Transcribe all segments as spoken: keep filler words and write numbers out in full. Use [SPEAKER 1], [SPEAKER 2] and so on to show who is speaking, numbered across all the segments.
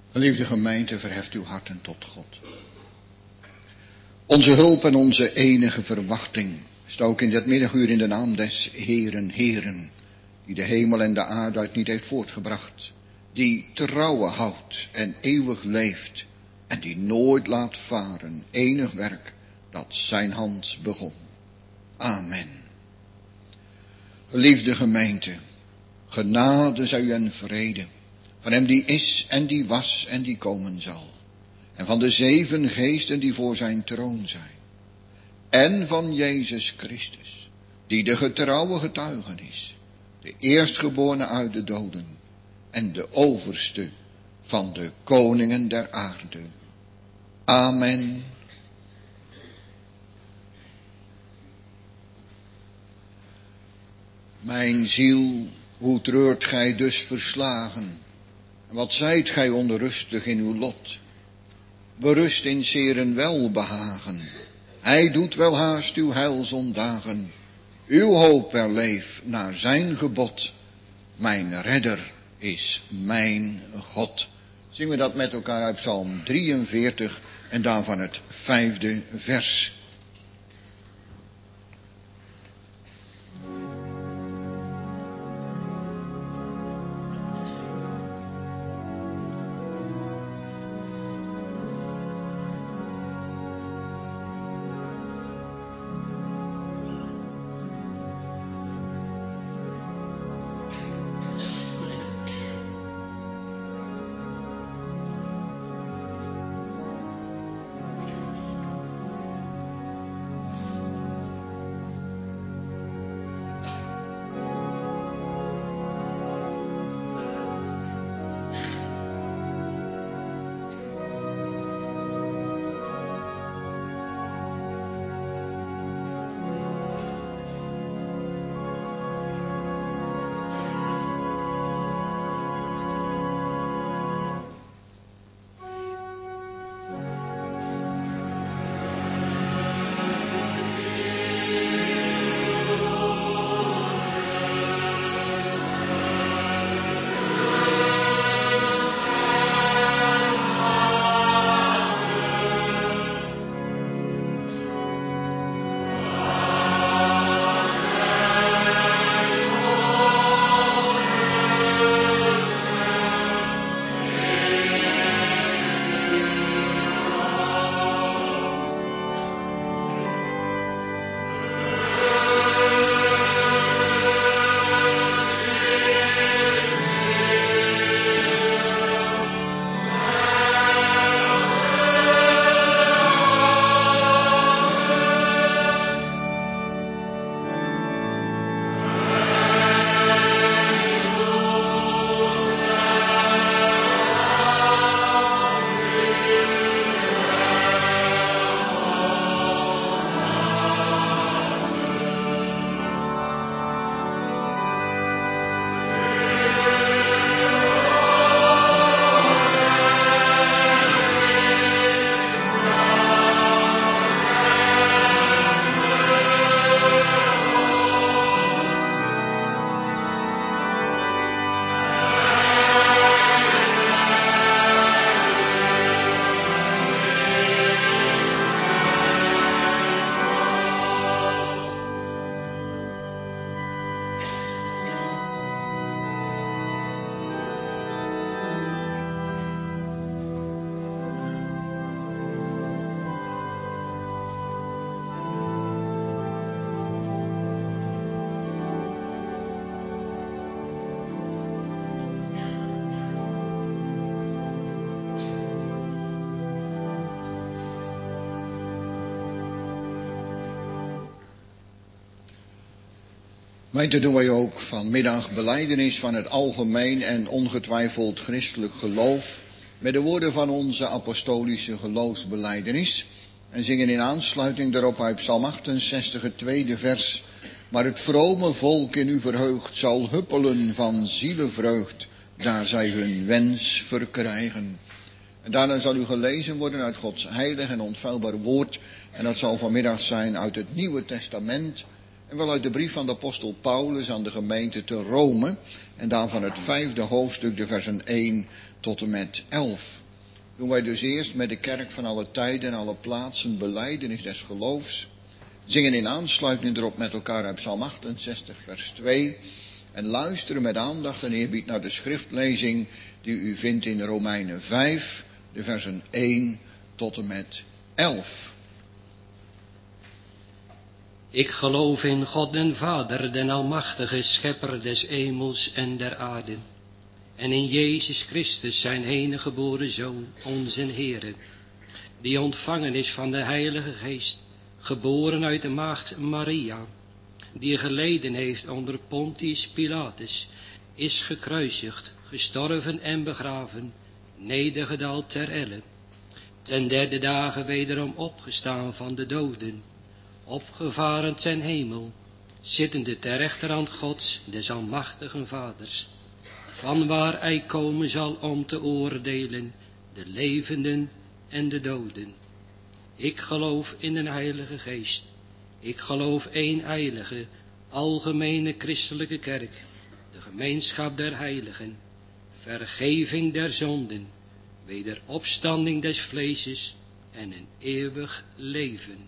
[SPEAKER 1] Geliefde gemeente, verheft uw harten tot God. Onze hulp en onze enige verwachting is ook in dit middaguur in de naam des Heeren, Heeren, die de hemel en de aarde uit niet heeft voortgebracht, die trouwe houdt en eeuwig leeft en die nooit laat varen enig werk dat zijn hand begon. Amen. Geliefde gemeente, genade zij u en vrede van hem die is en die was en die komen zal. En van de zeven geesten die voor zijn troon zijn. En van Jezus Christus, die de getrouwe getuige is, de eerstgeborene uit de doden en de overste van de koningen der aarde. Amen. Mijn ziel, hoe treurt gij dus verslagen? En wat zijt gij onrustig in uw lot? Berust in zeren welbehagen. Hij doet wel haast uw heil zondagen. Uw hoop wel leef naar zijn gebod. Mijn redder is mijn God. Zingen we dat met elkaar uit Psalm drieënveertig en daarvan het vijfde vers. Gemeente, doen wij ook vanmiddag belijdenis van het algemeen en ongetwijfeld christelijk geloof met de woorden van onze apostolische geloofsbelijdenis en zingen in aansluiting daarop uit Psalm achtenzestig het tweede vers. Maar het vrome volk in u verheugd zal huppelen van zielenvreugd, daar zij hun wens verkrijgen. En daarna zal u gelezen worden uit Gods heilig en onfeilbaar woord. En dat zal vanmiddag zijn uit het Nieuwe Testament. En wel uit de brief van de apostel Paulus aan de gemeente te Rome. En daarvan het vijfde hoofdstuk, de versen één tot en met elf. Doen wij dus eerst met de kerk van alle tijden en alle plaatsen belijdenis des geloofs. Zingen in aansluiting erop met elkaar uit Psalm achtenzestig vers twee. En luisteren met aandacht en eerbied naar de schriftlezing die u vindt in Romeinen vijf, de versen één tot en met elf.
[SPEAKER 2] Ik geloof in God den Vader, den almachtige schepper des hemels en der aarde. En in Jezus Christus, zijn enige geboren Zoon, onze Heere, die ontvangen is van de Heilige Geest, geboren uit de maagd Maria, die geleden heeft onder Pontius Pilatus, is gekruisigd, gestorven en begraven, nedergedaald ter elle, ten derde dagen wederom opgestaan van de doden, opgevaren ten hemel, zittende ter rechterhand Gods, des almachtigen Vaders, vanwaar hij komen zal om te oordelen de levenden en de doden. Ik geloof in een Heilige Geest. Ik geloof één heilige, algemene christelijke kerk, de gemeenschap der heiligen, vergeving der zonden, wederopstanding des vleeses en een eeuwig leven.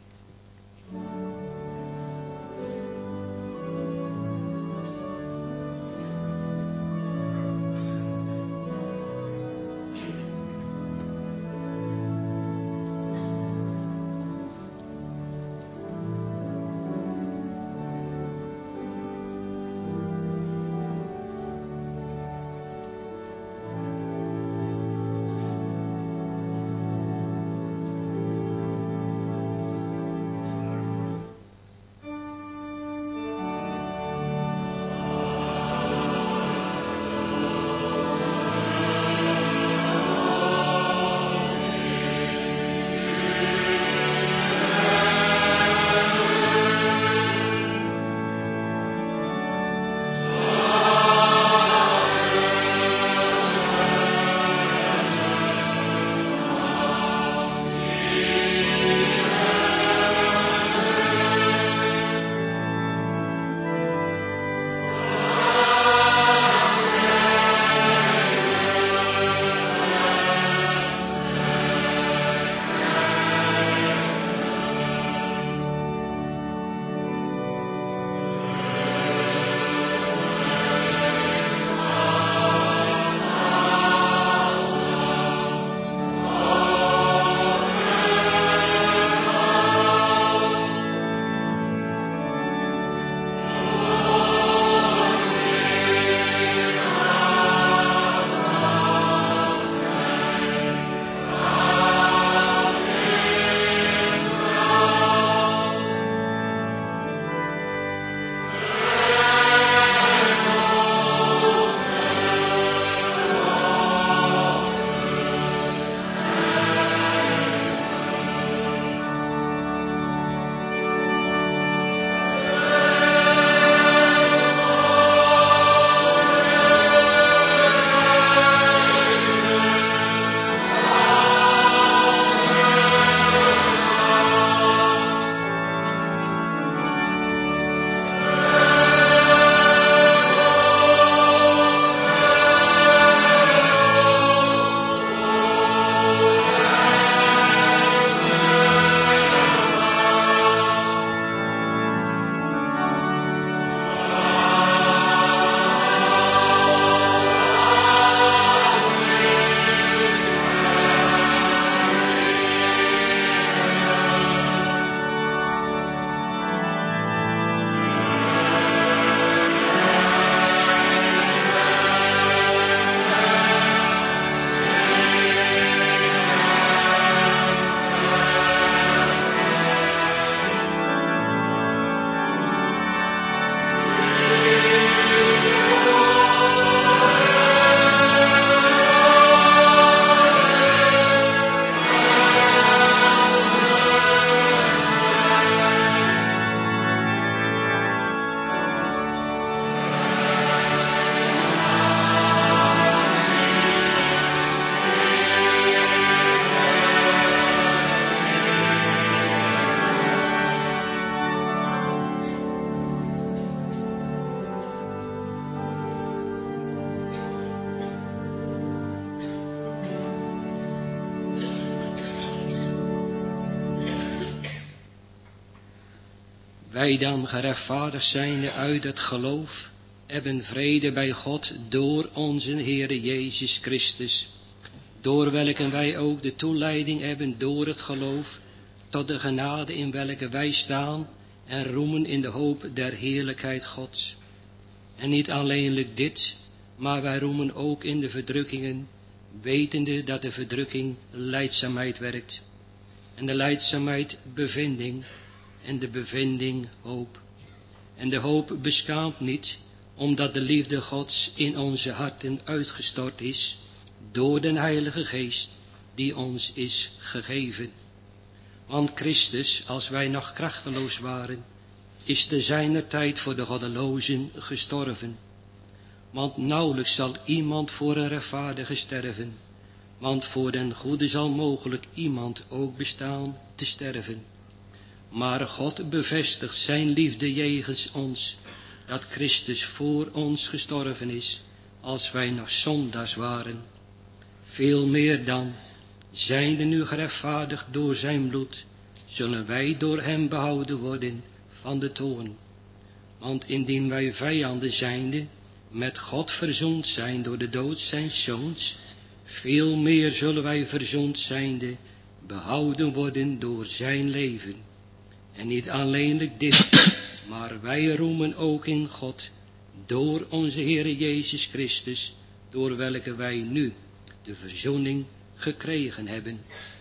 [SPEAKER 2] Wij dan gerechtvaardigd zijnde uit het geloof, hebben vrede bij God door onze Heere Jezus Christus, door welke wij ook de toeleiding hebben door het geloof, tot de genade in welke wij staan en roemen in de hoop der heerlijkheid Gods. En niet alleenlijk dit, maar wij roemen ook in de verdrukkingen, wetende dat de verdrukking lijdzaamheid werkt, en de lijdzaamheid bevinding, en de bevinding hoop. En de hoop beschaamt niet, omdat de liefde Gods in onze harten uitgestort is, door den Heilige Geest, die ons is gegeven. Want Christus, als wij nog krachteloos waren, is te zijner tijd voor de goddelozen gestorven. Want nauwelijks zal iemand voor een rechtvaardige sterven, want voor den goede zal mogelijk iemand ook bestaan te sterven. Maar God bevestigt zijn liefde jegens ons, dat Christus voor ons gestorven is, als wij nog zondaars waren. Veel meer dan, zijnde nu gerechtvaardigd door zijn bloed, zullen wij door hem behouden worden van de toorn. Want indien wij vijanden zijnde, met God verzoend zijn door de dood zijns zoons, veel meer zullen wij verzoend zijnde, behouden worden door zijn leven. En niet alleenlijk dit, maar wij roemen ook in God, door onze Heere Jezus Christus, door welke wij nu de verzoening gekregen hebben.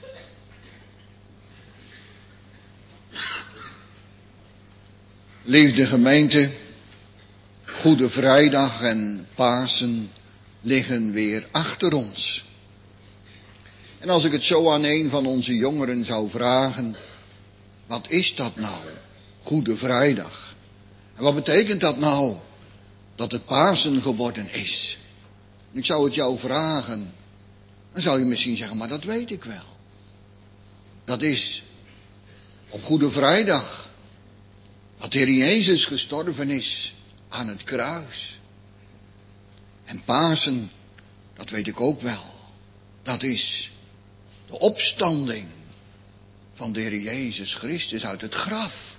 [SPEAKER 1] Liefde gemeente, Goede Vrijdag en Pasen liggen weer achter ons. En als ik het zo aan een van onze jongeren zou vragen, wat is dat nou, Goede Vrijdag? En wat betekent dat nou, dat het Pasen geworden is? Ik zou het jou vragen, dan zou je misschien zeggen, maar dat weet ik wel. Dat is op Goede Vrijdag dat de Heer Jezus gestorven is aan het kruis. En Pasen, dat weet ik ook wel, dat is de opstanding van de Heer Jezus Christus uit het graf.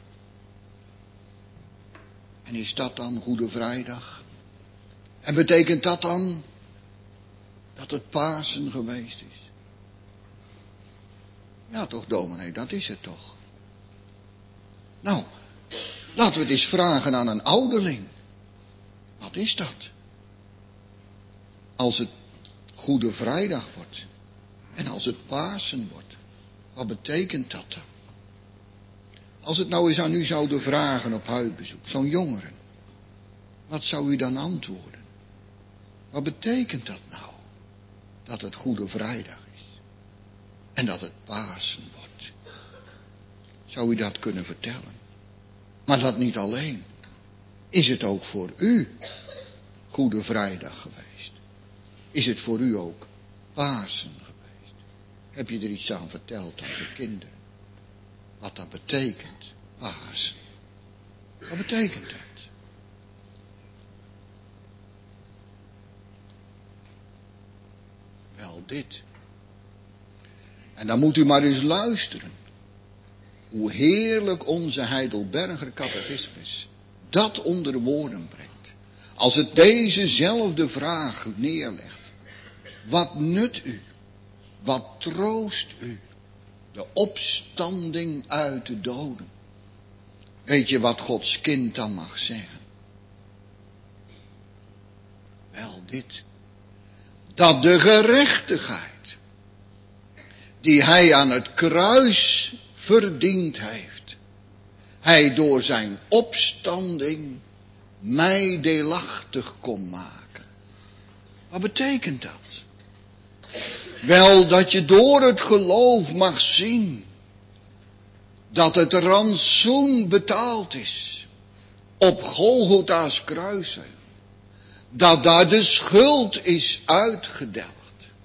[SPEAKER 1] En is dat dan Goede Vrijdag? En betekent dat dan dat het Pasen geweest is? Ja toch, dominee, dat is het toch. Nou, laten we het eens vragen aan een ouderling. Wat is dat? Als het Goede Vrijdag wordt en als het Pasen wordt, wat betekent dat dan? Als het nou eens aan u zouden vragen op huisbezoek, zo'n jongeren, wat zou u dan antwoorden? Wat betekent dat nou? Dat het Goede Vrijdag is en dat het Pasen wordt. Zou u dat kunnen vertellen? Maar dat niet alleen. Is het ook voor u Goede Vrijdag geweest? Is het voor u ook Pasen geweest? Heb je er iets aan verteld aan de kinderen? Wat dat betekent, Pasen. Wat betekent dat? Wel dit. En dan moet u maar eens luisteren. Hoe heerlijk onze Heidelberger catechismus dat onder woorden brengt. Als het dezezelfde vraag neerlegt. Wat nut u? Wat troost u? De opstanding uit de doden. Weet je wat Gods kind dan mag zeggen? Wel dit. Dat de gerechtigheid die hij aan het kruis verdiend heeft, hij door zijn opstanding mij deelachtig kon maken. Wat betekent dat? Wel, dat je door het geloof mag zien dat het rantsoen betaald is op Golgotha's kruisheuvel. Dat daar de schuld is uitgedelgd.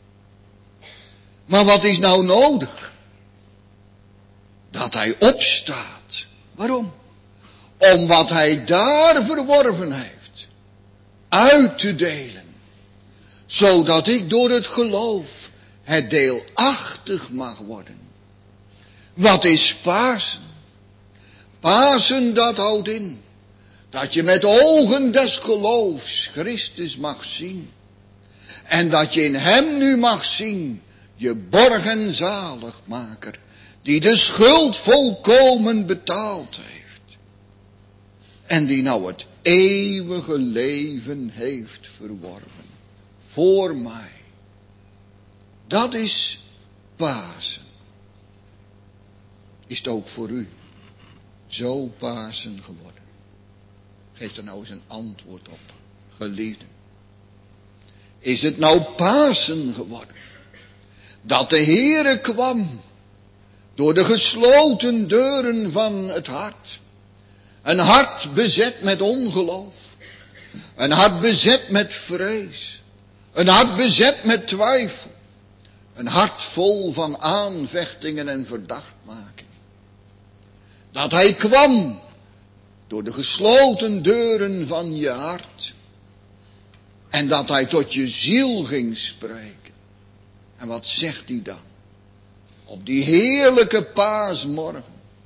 [SPEAKER 1] Maar wat is nou nodig? Dat hij opstaat. Waarom? Om wat hij daar verworven heeft uit te delen. Zodat ik door het geloof het deelachtig mag worden. Wat is Pasen? Pasen, dat houdt in dat je met ogen des geloofs Christus mag zien. En dat je in hem nu mag zien, je borg en zaligmaker, die de schuld volkomen betaald heeft. En die nou het eeuwige leven heeft verworven. Voor mij. Dat is Pasen. Is het ook voor u zo Pasen geworden? Geef er nou eens een antwoord op, geliefden. Is het nou Pasen geworden? Dat de Heere kwam door de gesloten deuren van het hart. Een hart bezet met ongeloof. Een hart bezet met vrees. Een hart bezet met twijfel. Een hart vol van aanvechtingen en verdachtmaking. Dat hij kwam door de gesloten deuren van je hart. En dat hij tot je ziel ging spreken. En wat zegt hij dan? Op die heerlijke paasmorgen.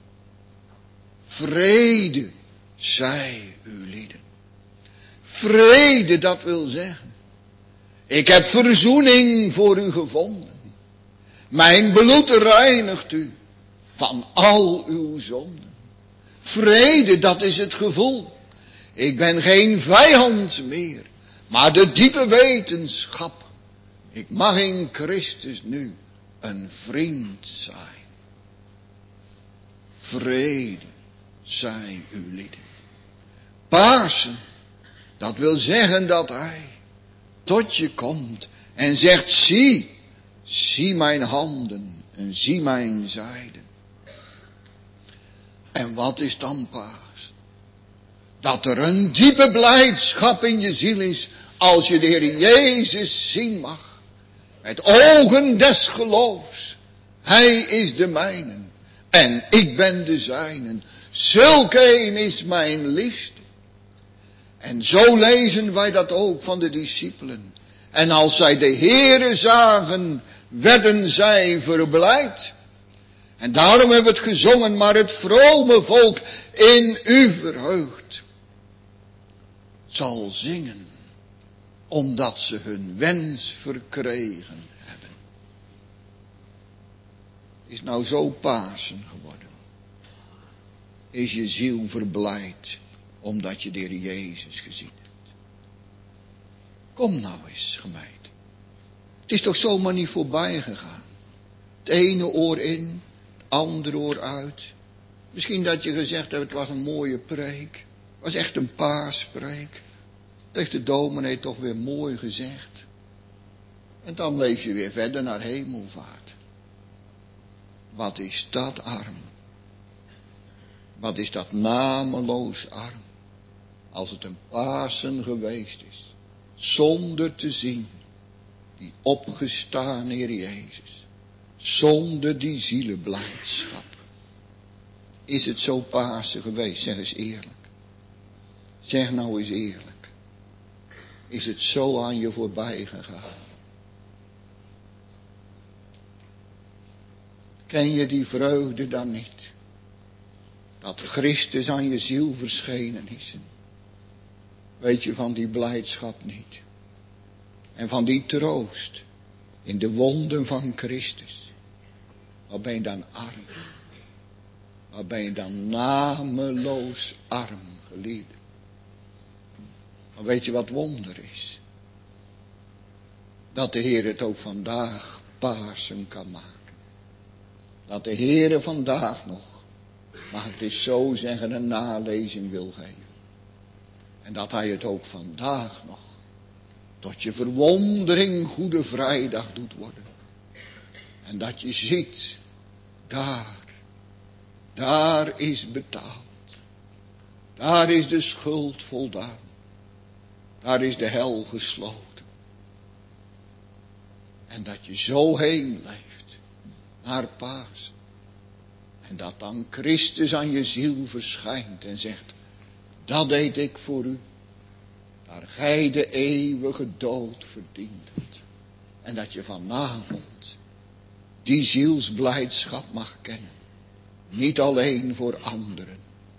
[SPEAKER 1] Vrede zij u lieden. Vrede, dat wil zeggen. Ik heb verzoening voor u gevonden. Mijn bloed reinigt u van al uw zonden. Vrede, dat is het gevoel. Ik ben geen vijand meer, maar de diepe wetenschap. Ik mag in Christus nu een vriend zijn. Vrede zij uw lieden. Pasen, dat wil zeggen dat hij tot je komt en zegt, zie, zie mijn handen en zie mijn zijden. En wat is dan Pasen? Dat er een diepe blijdschap in je ziel is als je de Heer Jezus zien mag. Met ogen des geloofs. Hij is de mijne en ik ben de zijnen. Zulk een is mijn liefste. En zo lezen wij dat ook van de discipelen. En als zij de Heere zagen, werden zij verblijd. En daarom hebben we het gezongen, maar het vrome volk in u verheugt zal zingen, omdat ze hun wens verkregen hebben. Is nou zo Pasen geworden? Is je ziel verblijd, omdat je de Heer Jezus gezien hebt? Kom nou eens, gemeente. Het is toch zomaar niet voorbij gegaan. Het ene oor in, het andere oor uit. Misschien dat je gezegd hebt, het was een mooie preek. Het was echt een paaspreek. Dat heeft de dominee toch weer mooi gezegd. En dan leef je weer verder naar hemelvaart. Wat is dat arm? Wat is dat nameloos arm? Als het een Pasen geweest is. Zonder te zien die opgestaan Heer Jezus. Zonder die zielenblijdschap. Is het zo Pasen geweest? Zeg eens eerlijk. Zeg nou eens eerlijk. Is het zo aan je voorbij gegaan? Ken je die vreugde dan niet? Dat Christus aan je ziel verschenen is. Weet je van die blijdschap niet? En van die troost in de wonden van Christus. Wat ben je dan arm? Wat ben je dan nameloos arm, geliefde? Maar weet je wat wonder is? Dat de Heer het ook vandaag Pasen kan maken. Dat de Heer vandaag nog, mag ik het zo zeggen, een nalezing wil geven. En dat hij het ook vandaag nog tot je verwondering Goede Vrijdag doet worden. En dat je ziet, daar, daar is betaald. Daar is de schuld voldaan. Daar is de hel gesloten. En dat je zo heen leeft naar Pasen. En dat dan Christus aan je ziel verschijnt en zegt, dat deed ik voor u. Daar gij de eeuwige dood verdiend hebt. En dat je vanavond die zielsblijdschap mag kennen. Niet alleen voor anderen,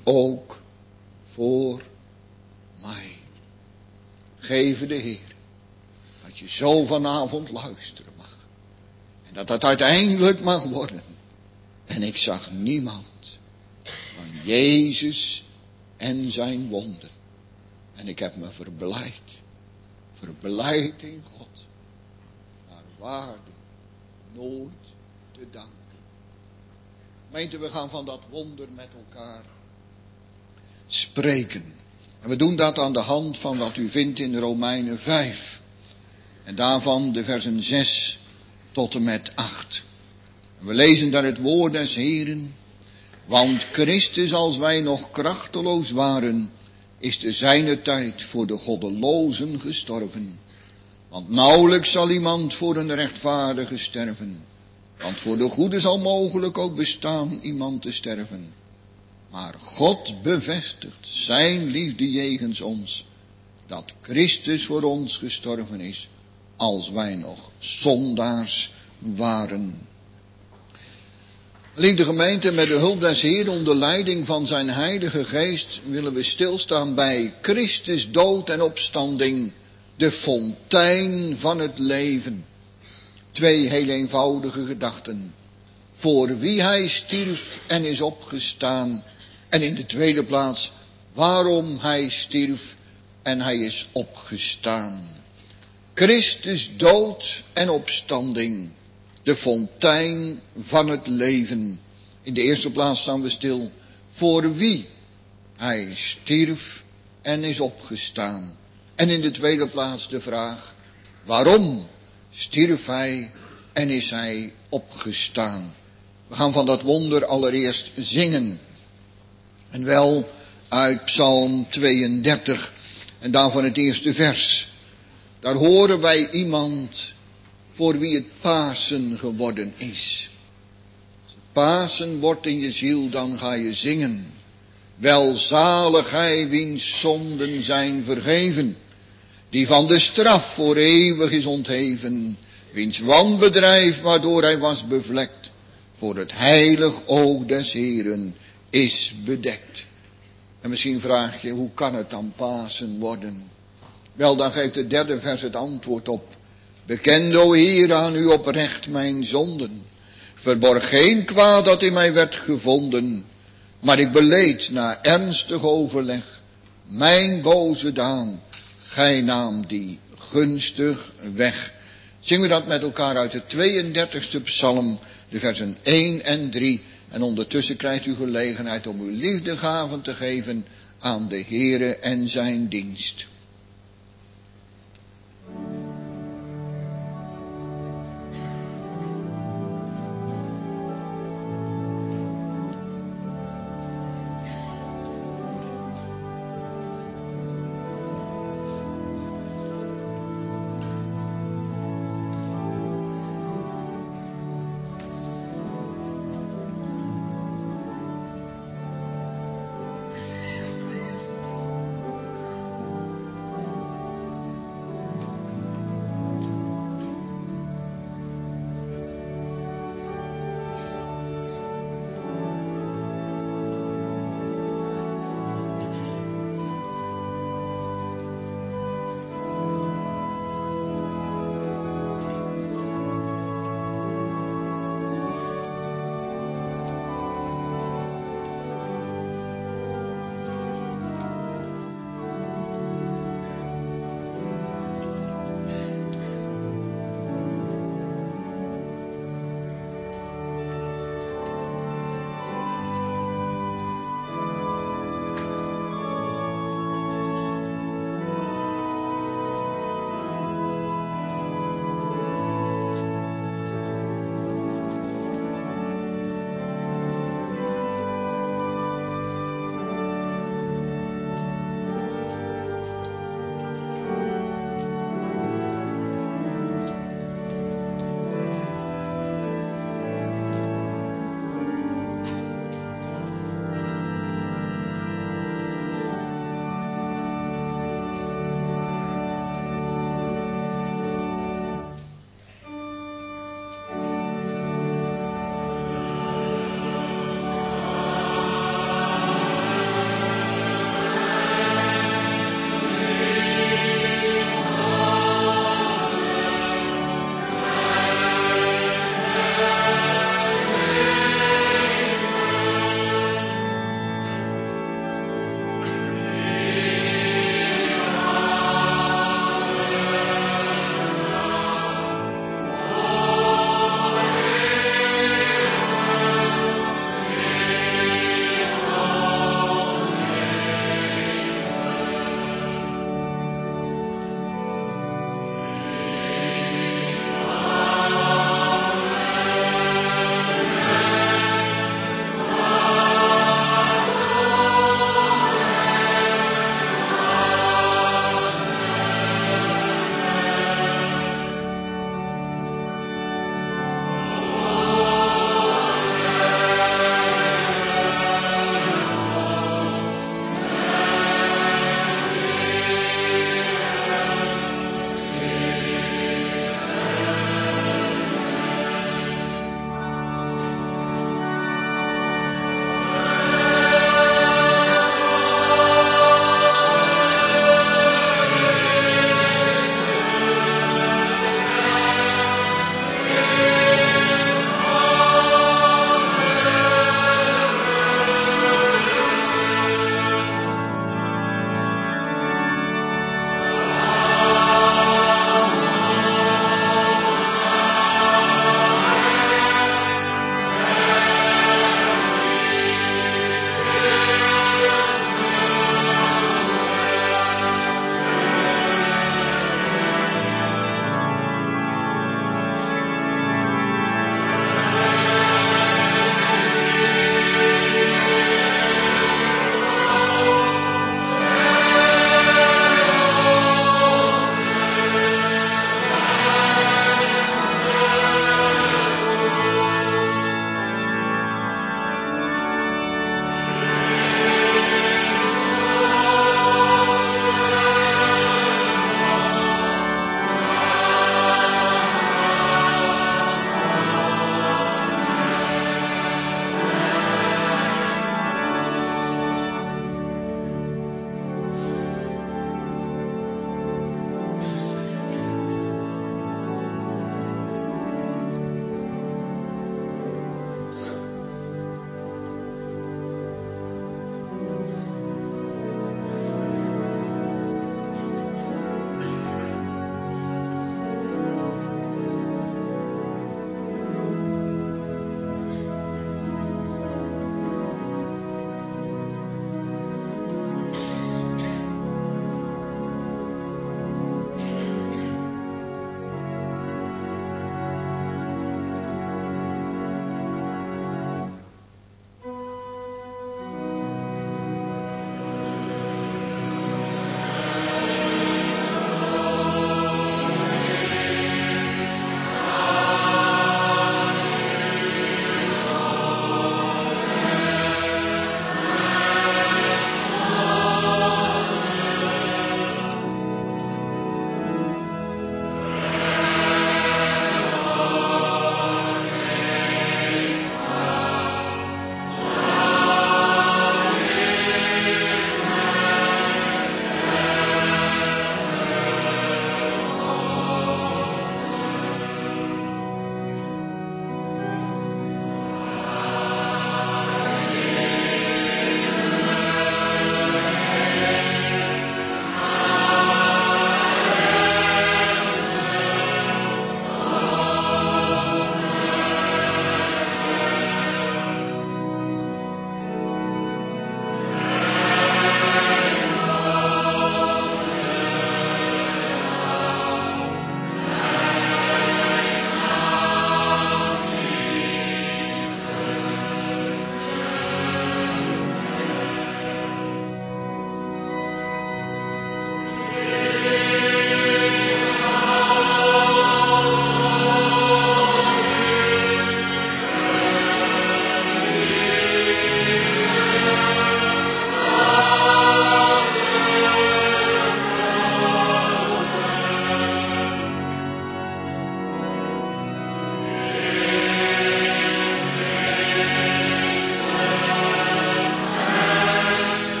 [SPEAKER 1] ook voor mij. Geven de Heer dat je zo vanavond luisteren mag. En dat dat uiteindelijk mag worden. En ik zag niemand van Jezus en zijn wonden. En ik heb me verblijd. Verblijd in God. Naar waarde nooit te danken. Gemeente, we gaan van dat wonder met elkaar spreken. En we doen dat aan de hand van wat u vindt in Romeinen vijf. En daarvan de versen zes tot en met acht. En we lezen daar het woord des Heren. Want Christus, als wij nog krachteloos waren, is te zijner tijd voor de goddelozen gestorven. Want nauwelijks zal iemand voor een rechtvaardige sterven. Want voor de goede zal mogelijk ook bestaan iemand te sterven. Maar God bevestigt zijn liefde jegens ons, dat Christus voor ons gestorven is, als wij nog zondaars waren. Lieve gemeente, met de hulp des Heer, onder leiding van zijn heilige geest, willen we stilstaan bij Christus dood en opstanding, de fontein van het leven. Twee heel eenvoudige gedachten. Voor wie hij stierf en is opgestaan. En in de tweede plaats, waarom hij stierf en hij is opgestaan. Christus dood en opstanding. De fontein van het leven. In de eerste plaats staan we stil. Voor wie hij stierf en is opgestaan. En in de tweede plaats de vraag. Waarom stierf hij en is hij opgestaan. We gaan van dat wonder allereerst zingen. En wel uit Psalm tweeëndertig. En daarvan het eerste vers. Daar horen wij iemand voor wie het Pasen geworden is. Als het Pasen wordt in je ziel, dan ga je zingen. Welzalig hij wiens zonden zijn vergeven. Die van de straf voor eeuwig is ontheven. Wiens wanbedrijf waardoor hij was bevlekt. Voor het heilig oog des Heeren is bedekt. En misschien vraag je, hoe kan het dan Pasen worden? Wel, dan geeft het derde vers het antwoord op. Bekend, o Heer, aan u oprecht mijn zonden. Verborg geen kwaad dat in mij werd gevonden. Maar ik beleed na ernstig overleg mijn boze daan. Gij naam die gunstig weg. Zingen we dat met elkaar uit de tweeëndertigste psalm, de versen één en drie. En ondertussen krijgt u gelegenheid om uw liefdegaven te geven aan de Heere en zijn dienst.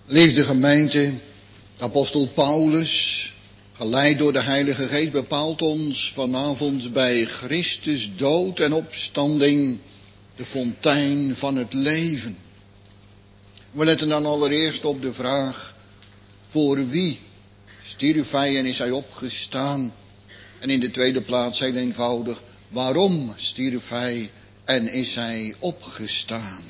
[SPEAKER 1] Liefde gemeente, apostel Paulus, geleid door de Heilige Geest, bepaalt ons vanavond bij Christus dood en opstanding de fontein van het leven. We letten dan allereerst op de vraag, voor wie stierf hij en is hij opgestaan? En in de tweede plaats heel eenvoudig, waarom stierf hij en is hij opgestaan?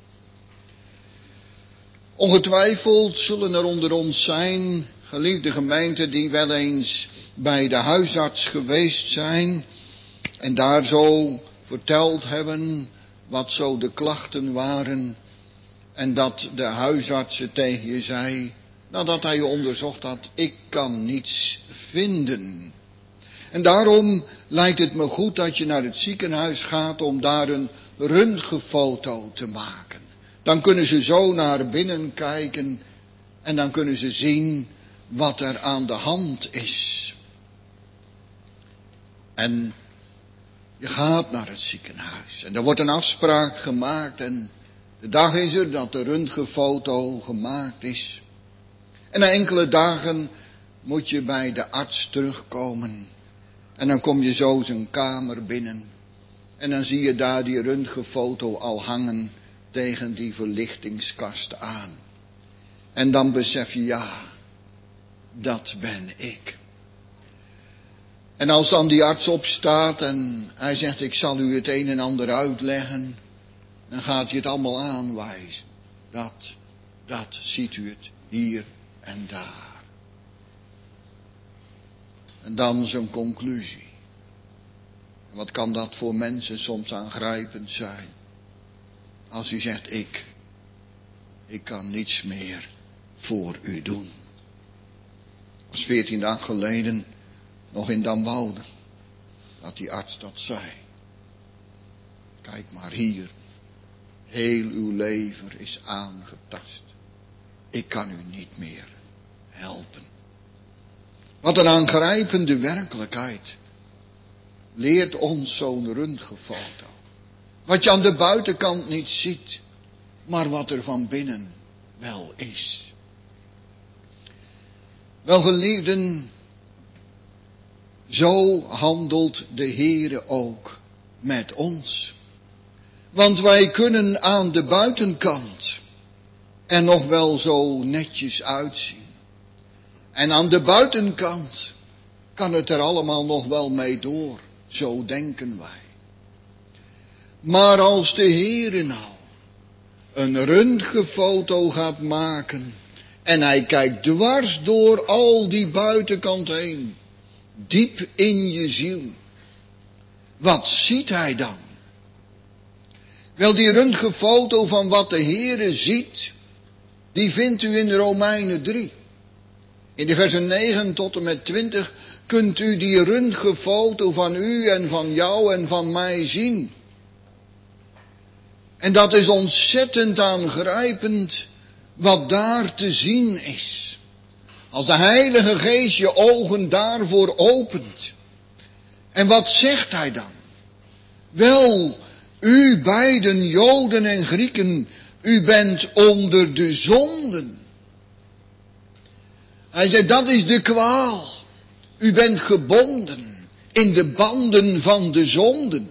[SPEAKER 1] Ongetwijfeld zullen er onder ons zijn, geliefde gemeenten, die wel eens bij de huisarts geweest zijn en daar zo verteld hebben wat zo de klachten waren en dat de huisarts tegen je zei, nadat hij je onderzocht had, ik kan niets vinden. En daarom lijkt het me goed dat je naar het ziekenhuis gaat om daar een röntgenfoto te maken. Dan kunnen ze zo naar binnen kijken en dan kunnen ze zien wat er aan de hand is. En je gaat naar het ziekenhuis en er wordt een afspraak gemaakt en de dag is er dat de röntgenfoto gemaakt is. En na enkele dagen moet je bij de arts terugkomen. En dan kom je zo zijn kamer binnen. En dan zie je daar die röntgenfoto al hangen tegen die verlichtingskast aan. En dan besef je, ja, dat ben ik. En als dan die arts opstaat en hij zegt, ik zal u het een en ander uitleggen. Dan gaat hij het allemaal aanwijzen. Dat, dat ziet u het hier en daar. En dan zijn conclusie. En wat kan dat voor mensen soms aangrijpend zijn? Als hij zegt, ik, ik kan niets meer voor u doen. Dat was veertien dagen geleden nog in Damwoude. Dat die arts dat zei. Kijk maar hier. Heel uw lever is aangetast. Ik kan u niet meer helpen. Wat een aangrijpende werkelijkheid. Leert ons zo'n röntgenfoto. Wat je aan de buitenkant niet ziet. Maar wat er van binnen wel is. Wel geliefden. Zo handelt de Heere ook met ons. Want wij kunnen aan de buitenkant er nog wel zo netjes uitzien. En aan de buitenkant kan het er allemaal nog wel mee door. Zo denken wij. Maar als de Heere nou een röntgenfoto gaat maken en hij kijkt dwars door al die buitenkant heen, diep in je ziel, wat ziet hij dan? Wel, die röntgenfoto van wat de Heere ziet, die vindt u in Romeinen drie. In de versen negen tot en met twintig kunt u die röntgenfoto van u en van jou en van mij zien. En dat is ontzettend aangrijpend wat daar te zien is. Als de Heilige Geest je ogen daarvoor opent. En wat zegt hij dan? Wel, u beiden Joden en Grieken, u bent onder de zonden. Hij zei, dat is de kwaal. U bent gebonden in de banden van de zonden.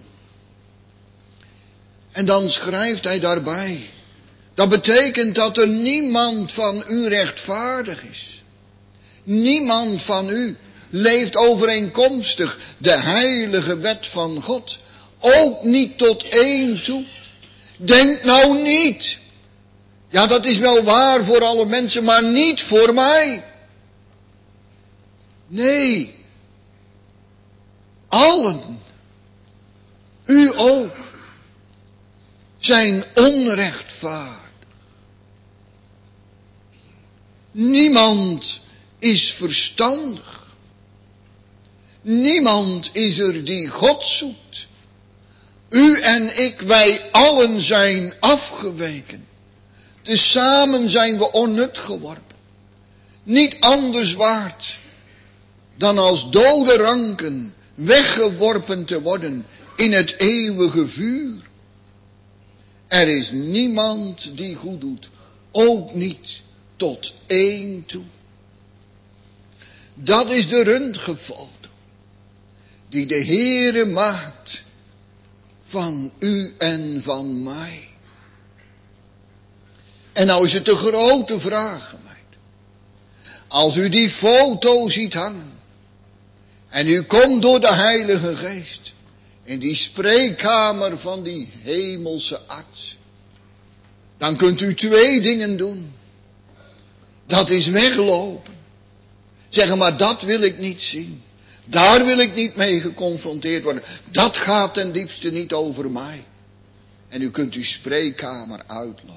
[SPEAKER 1] En dan schrijft hij daarbij, dat betekent dat er niemand van u rechtvaardig is. Niemand van u leeft overeenkomstig de heilige wet van God. Ook niet tot één toe. Denk nou niet. Ja, dat is wel waar voor alle mensen, maar niet voor mij. Nee. Allen. U ook. Zijn onrechtvaardig. Niemand is verstandig. Niemand is er die God zoekt. U en ik, wij allen zijn afgeweken. Tezamen zijn we onnut geworpen. Niet anders waard dan als dode ranken weggeworpen te worden in het eeuwige vuur. Er is niemand die goed doet, ook niet tot één toe. Dat is de röntgenfoto die de Heere maakt van u en van mij. En nou is het een grote vraag, gemeente. Als u die foto ziet hangen en u komt door de Heilige Geest in die spreekkamer van die hemelse arts, dan kunt u twee dingen doen. Dat is weglopen. Zeggen, maar dat wil ik niet zien. Daar wil ik niet mee geconfronteerd worden. Dat gaat ten diepste niet over mij. En u kunt uw spreekkamer uitlopen.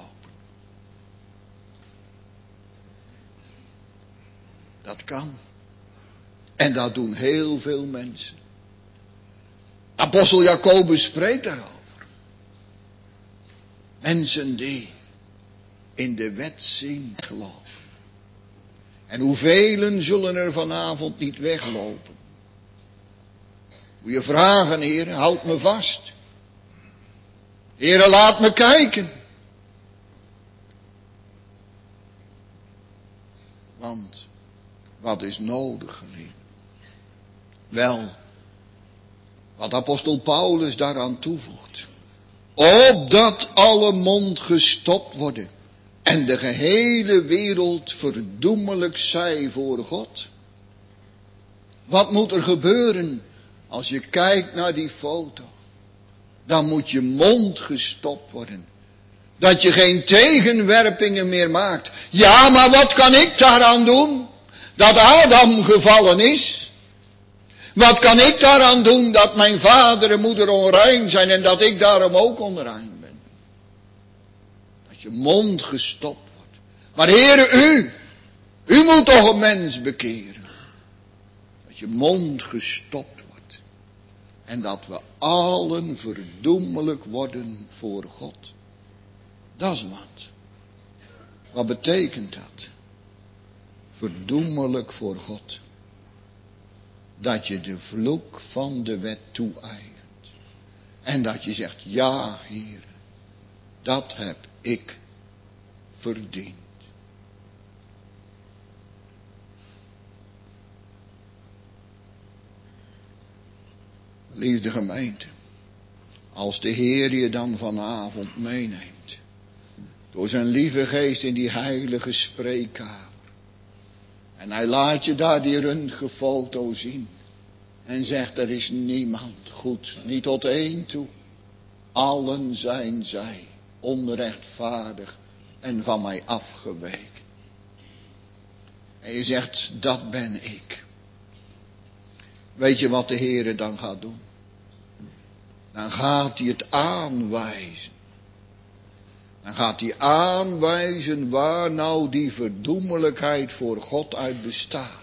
[SPEAKER 1] Dat kan. En dat doen heel veel mensen. Apostel Jacobus spreekt daarover. Mensen die in de wet zien geloven. En hoeveel zullen er vanavond niet weglopen? Moet je vragen, Heer, houd me vast. Heer, laat me kijken. Want wat is nodig, geliefden? Wel, wat apostel Paulus daaraan toevoegt. Opdat alle mond gestopt worden en de gehele wereld verdoemelijk zij voor God. Wat moet er gebeuren als je kijkt naar die foto? Dan moet je mond gestopt worden. Dat je geen tegenwerpingen meer maakt. Ja, maar wat kan ik daaraan doen? Dat Adam gevallen is. Wat kan ik daaraan doen dat mijn vader en moeder onrein zijn en dat ik daarom ook onrein ben? Dat je mond gestopt wordt. Maar Heere, u, u moet toch een mens bekeren. Dat je mond gestopt wordt. En dat we allen verdoemelijk worden voor God. Dat is wat. Wat betekent dat? Verdoemelijk voor God. Dat je de vloek van de wet toe-eigent. En dat je zegt, ja, Heer, dat heb ik verdiend. Liefde gemeente, als de Heer je dan vanavond meeneemt, door zijn lieve geest in die heilige spreekkamer, en hij laat je daar die röntgenfoto zien. En zegt, er is niemand goed, niet tot één toe. Allen zijn zij onrechtvaardig en van mij afgeweken. En je zegt, dat ben ik. Weet je wat de Heere dan gaat doen? Dan gaat hij het aanwijzen. Dan gaat hij aanwijzen waar nou die verdoemelijkheid voor God uit bestaat.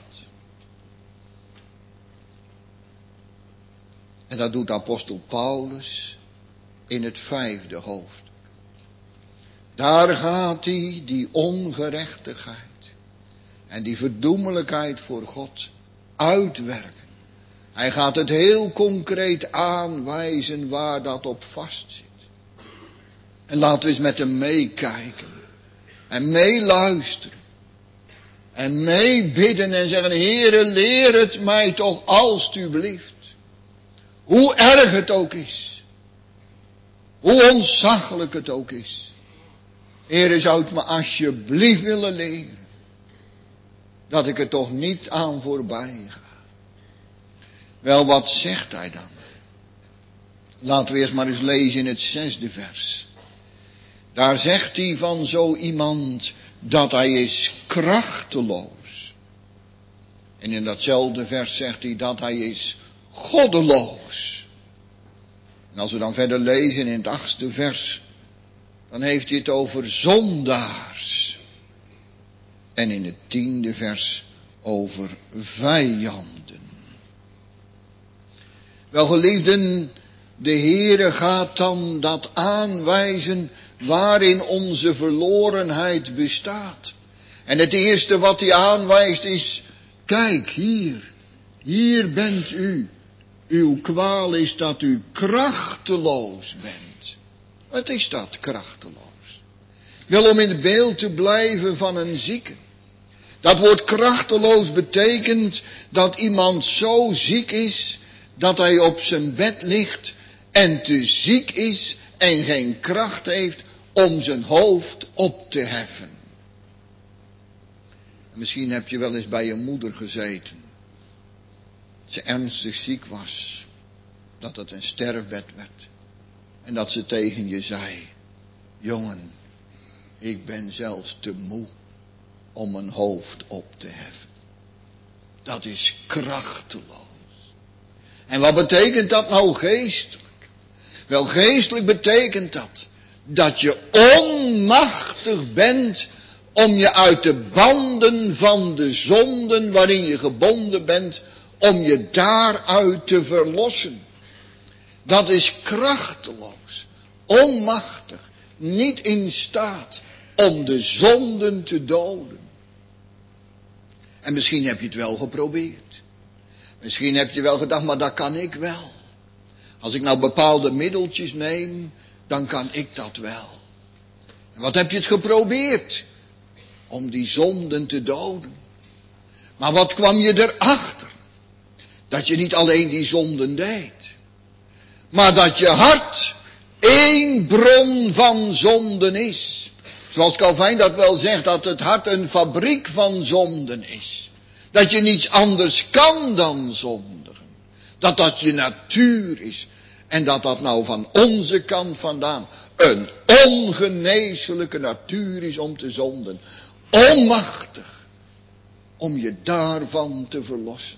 [SPEAKER 1] En dat doet apostel Paulus in het vijfde hoofd. Daar gaat hij die ongerechtigheid en die verdoemelijkheid voor God uitwerken. Hij gaat het heel concreet aanwijzen waar dat op vastzit. En laten we eens met hem meekijken. En meeluisteren. En meebidden en zeggen, Heere, leer het mij toch alstublieft. Hoe erg het ook is. Hoe ontzaglijk het ook is. Heere, zou het me alsjeblieft willen leren. Dat ik er toch niet aan voorbij ga. Wel, wat zegt hij dan? Laten we eerst maar eens lezen in het zesde vers. Daar zegt hij van zo iemand dat hij is krachteloos. En in datzelfde vers zegt hij dat hij is goddeloos. En als we dan verder lezen in het achtste vers, dan heeft hij het over zondaars. En in het tiende vers over vijanden. Wel geliefden, de Heere gaat dan dat aanwijzen waarin onze verlorenheid bestaat. En het eerste wat hij aanwijst is, kijk hier, hier bent u. Uw kwaal is dat u krachteloos bent. Wat is dat, krachteloos? Wel, om in het beeld te blijven van een zieke. Dat woord krachteloos betekent dat iemand zo ziek is dat hij op zijn bed ligt en te ziek is en geen kracht heeft om zijn hoofd op te heffen. Misschien heb je wel eens bij je moeder gezeten. Dat ze ernstig ziek was. Dat het een sterfbed werd. En dat ze tegen je zei: jongen, ik ben zelfs te moe om mijn hoofd op te heffen. Dat is krachteloos. En wat betekent dat nou geestelijk? Wel, geestelijk betekent dat dat je onmachtig bent om je uit de banden van de zonden waarin je gebonden bent, om je daaruit te verlossen. Dat is krachteloos, onmachtig, niet in staat om de zonden te doden. En misschien heb je het wel geprobeerd. Misschien heb je wel gedacht, maar dat kan ik wel. Als ik nou bepaalde middeltjes neem, dan kan ik dat wel. En wat heb je het geprobeerd? Om die zonden te doden. Maar wat kwam je erachter? Dat je niet alleen die zonden deed. Maar dat je hart één bron van zonden is. Zoals Calvijn dat wel zegt, dat het hart een fabriek van zonden is. Dat je niets anders kan dan zondigen. Dat dat je natuur is. En dat dat nou van onze kant vandaan een ongeneeslijke natuur is om te zonden. Onmachtig om je daarvan te verlossen.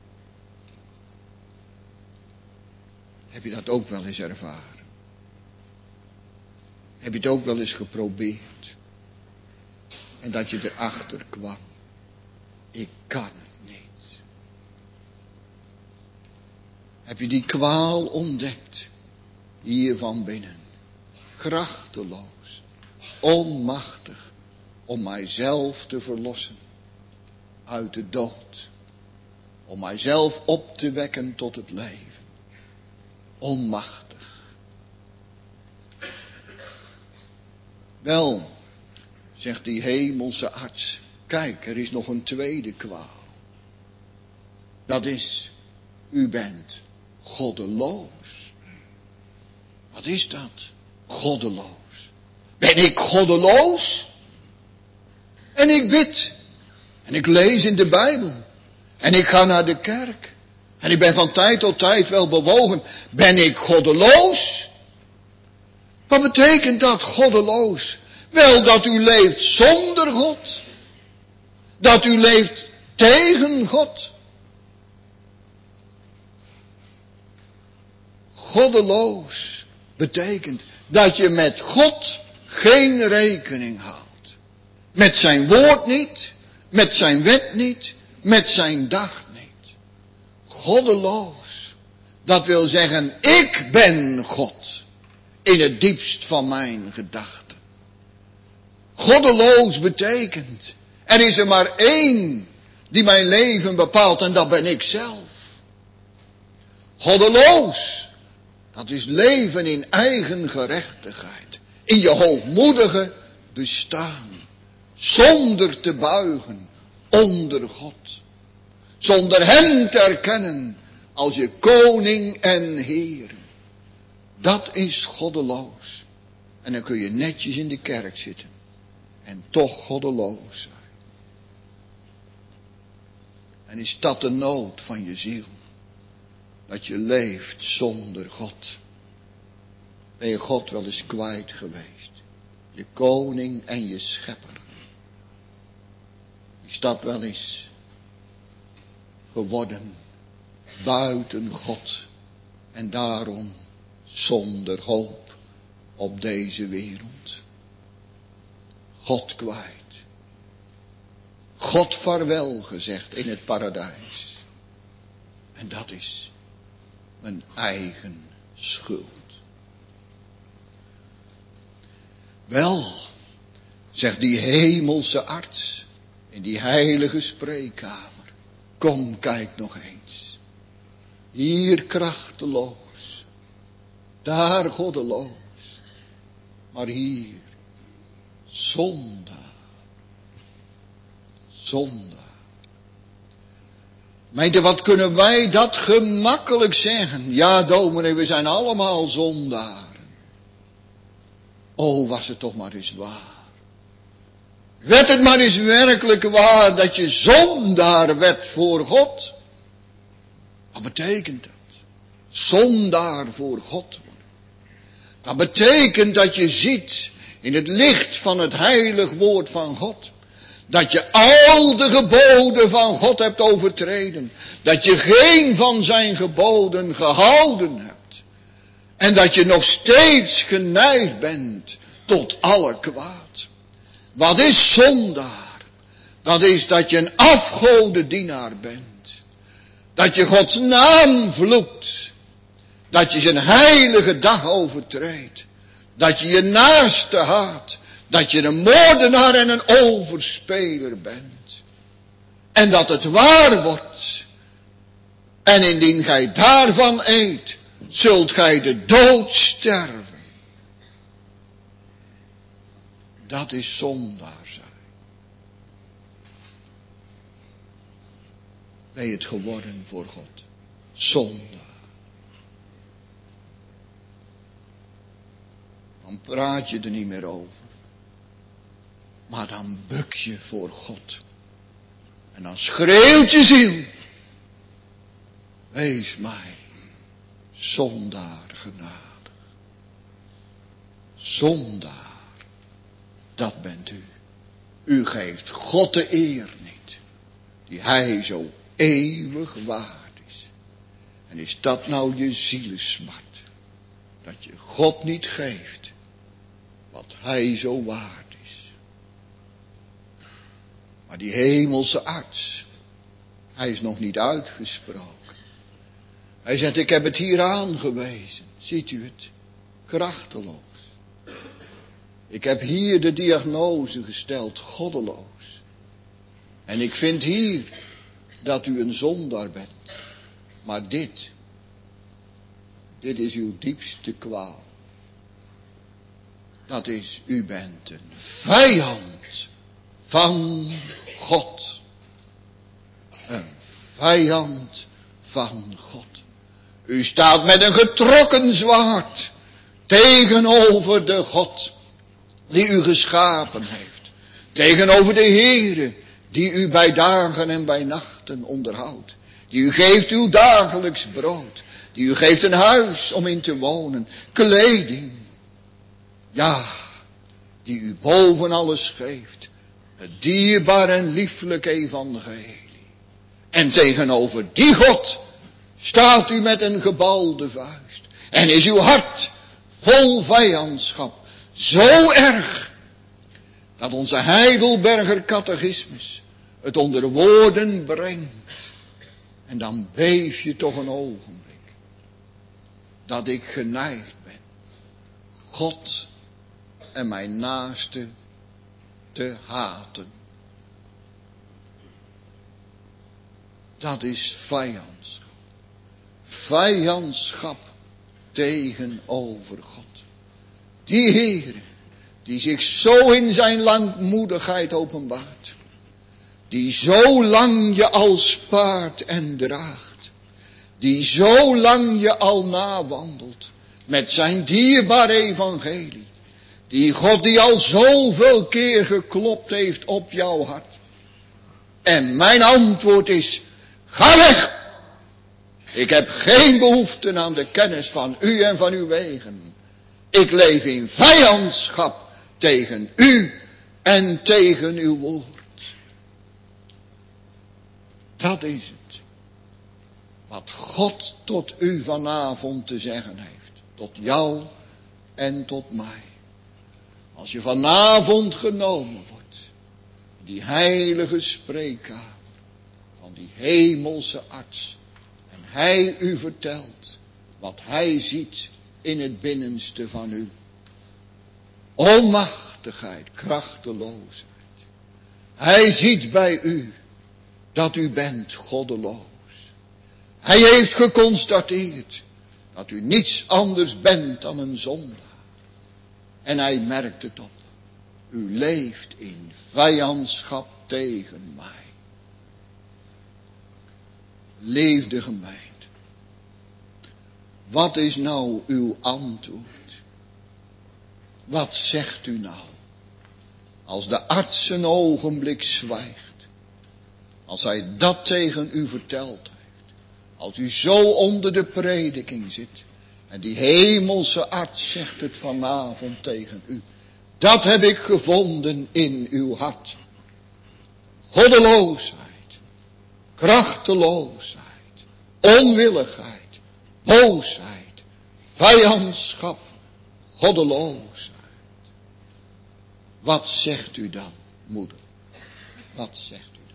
[SPEAKER 1] Heb je dat ook wel eens ervaren? Heb je het ook wel eens geprobeerd? En dat je erachter kwam: ik kan het niet. Heb je die kwaal ontdekt? Hier van binnen. Krachteloos. Onmachtig. Om mijzelf te verlossen. Uit de dood. Om mijzelf op te wekken tot het leven. Onmachtig. Wel, zegt die hemelse arts, kijk, er is nog een tweede kwaal. Dat is, u bent goddeloos. Wat is dat? Goddeloos. Ben ik goddeloos? En ik bid. En ik lees in de Bijbel. En ik ga naar de kerk. En ik ben van tijd tot tijd wel bewogen. Ben ik goddeloos? Wat betekent dat, goddeloos? Wel, dat u leeft zonder God. Dat u leeft tegen God. Goddeloos betekent dat je met God geen rekening houdt. Met zijn woord niet, met zijn wet niet, met zijn dag niet. Goddeloos, dat wil zeggen, ik ben God in het diepst van mijn gedachten. Goddeloos betekent, er is er maar één die mijn leven bepaalt en dat ben ik zelf. Goddeloos, dat is leven in eigen gerechtigheid, in je hoogmoedige bestaan, zonder te buigen onder God, zonder hem te erkennen als je koning en heer. Dat is goddeloos. En dan kun je netjes in de kerk zitten en toch goddeloos zijn. En is dat de nood van je ziel? Dat je leeft zonder God. Ben je God wel eens kwijt geweest? Je koning en je schepper. Is dat wel eens geworden buiten God en daarom zonder hoop op deze wereld? God kwijt. God vaarwel gezegd in het paradijs. En dat is mijn eigen schuld. Wel, zegt die hemelse arts in die heilige spreekkamer. Kom, kijk nog eens. Hier krachteloos. Daar goddeloos. Maar hier Zondaar. Zondaar. Meente, wat kunnen wij dat gemakkelijk zeggen? Ja, dominee, we zijn allemaal zondaren. Oh, was het toch maar eens waar. Werd het maar eens werkelijk waar dat je zondaar werd voor God? Wat betekent dat? Zondaar voor God worden. Dat betekent dat je ziet in het licht van het heilig woord van God, dat je al de geboden van God hebt overtreden. Dat je geen van zijn geboden gehouden hebt. En dat je nog steeds geneigd bent tot alle kwaad. Wat is zondaar? Dat is dat je een afgodendienaar bent. Dat je Gods naam vloekt. Dat je zijn heilige dag overtreedt. Dat je je naaste haat. Dat je een moordenaar en een overspeler bent. En dat het waar wordt. En indien gij daarvan eet, zult gij de dood sterven. Dat is zondaar zijn. Ben je het geworden voor God? Zondaar. Dan praat je er niet meer over. Maar dan buk je voor God. En dan schreeuwt je ziel. Wees mij zondaar genadig. Zondaar. Dat bent u. U geeft God de eer niet. Die hij zo eeuwig waard is. En is dat nou je zielesmart? Dat je God niet geeft. Wat hij zo waard is. Maar die hemelse arts. Hij is nog niet uitgesproken. Hij zegt, ik heb het hier aangewezen. Ziet u het? Krachteloos. Ik heb hier de diagnose gesteld, goddeloos. En ik vind hier dat u een zondaar bent. Maar dit, dit is uw diepste kwaal. Dat is, u bent een vijand van God. Een vijand van God. U staat met een getrokken zwaard tegenover de God die u geschapen heeft. Tegenover de Heere die u bij dagen en bij nachten onderhoudt. Die u geeft uw dagelijks brood. Die u geeft een huis om in te wonen. Kleding. Ja, die u boven alles geeft. Het dierbaar en lieflijk evangelie. En tegenover die God staat u met een gebalde vuist. En is uw hart vol vijandschap. Zo erg, dat onze Heidelberger catechismus het onder woorden brengt. En dan beef je toch een ogenblik. Dat ik geneigd ben. God en mijn naaste te haten. Dat is vijandschap. Vijandschap tegenover God. Die Heere, die zich zo in zijn langmoedigheid openbaart. Die zo lang je al spaart en draagt. Die zo lang je al nawandelt. Met zijn dierbaar evangelie. Die God die al zoveel keer geklopt heeft op jouw hart. En mijn antwoord is, ga weg! Ik heb geen behoefte aan de kennis van u en van uw wegen. Ik leef in vijandschap tegen u en tegen uw woord. Dat is het. Wat God tot u vanavond te zeggen heeft. Tot jou en tot mij. Als je vanavond genomen wordt. Die heilige spreekkamer. Van die hemelse arts. En hij u vertelt. Wat hij ziet in het binnenste van u. Onmachtigheid, krachteloosheid. Hij ziet bij u dat u bent goddeloos. Hij heeft geconstateerd dat u niets anders bent dan een zondaar. En hij merkt het op. U leeft in vijandschap tegen mij. Leefde gemeente. Wat is nou uw antwoord? Wat zegt u nou? Als de arts een ogenblik zwijgt. Als hij dat tegen u verteld heeft. Als u zo onder de prediking zit. En die hemelse arts zegt het vanavond tegen u. Dat heb ik gevonden in uw hart. Goddeloosheid. Krachteloosheid. Onwilligheid. Boosheid. Vijandschap. Goddeloosheid. Wat zegt u dan, moeder? Wat zegt u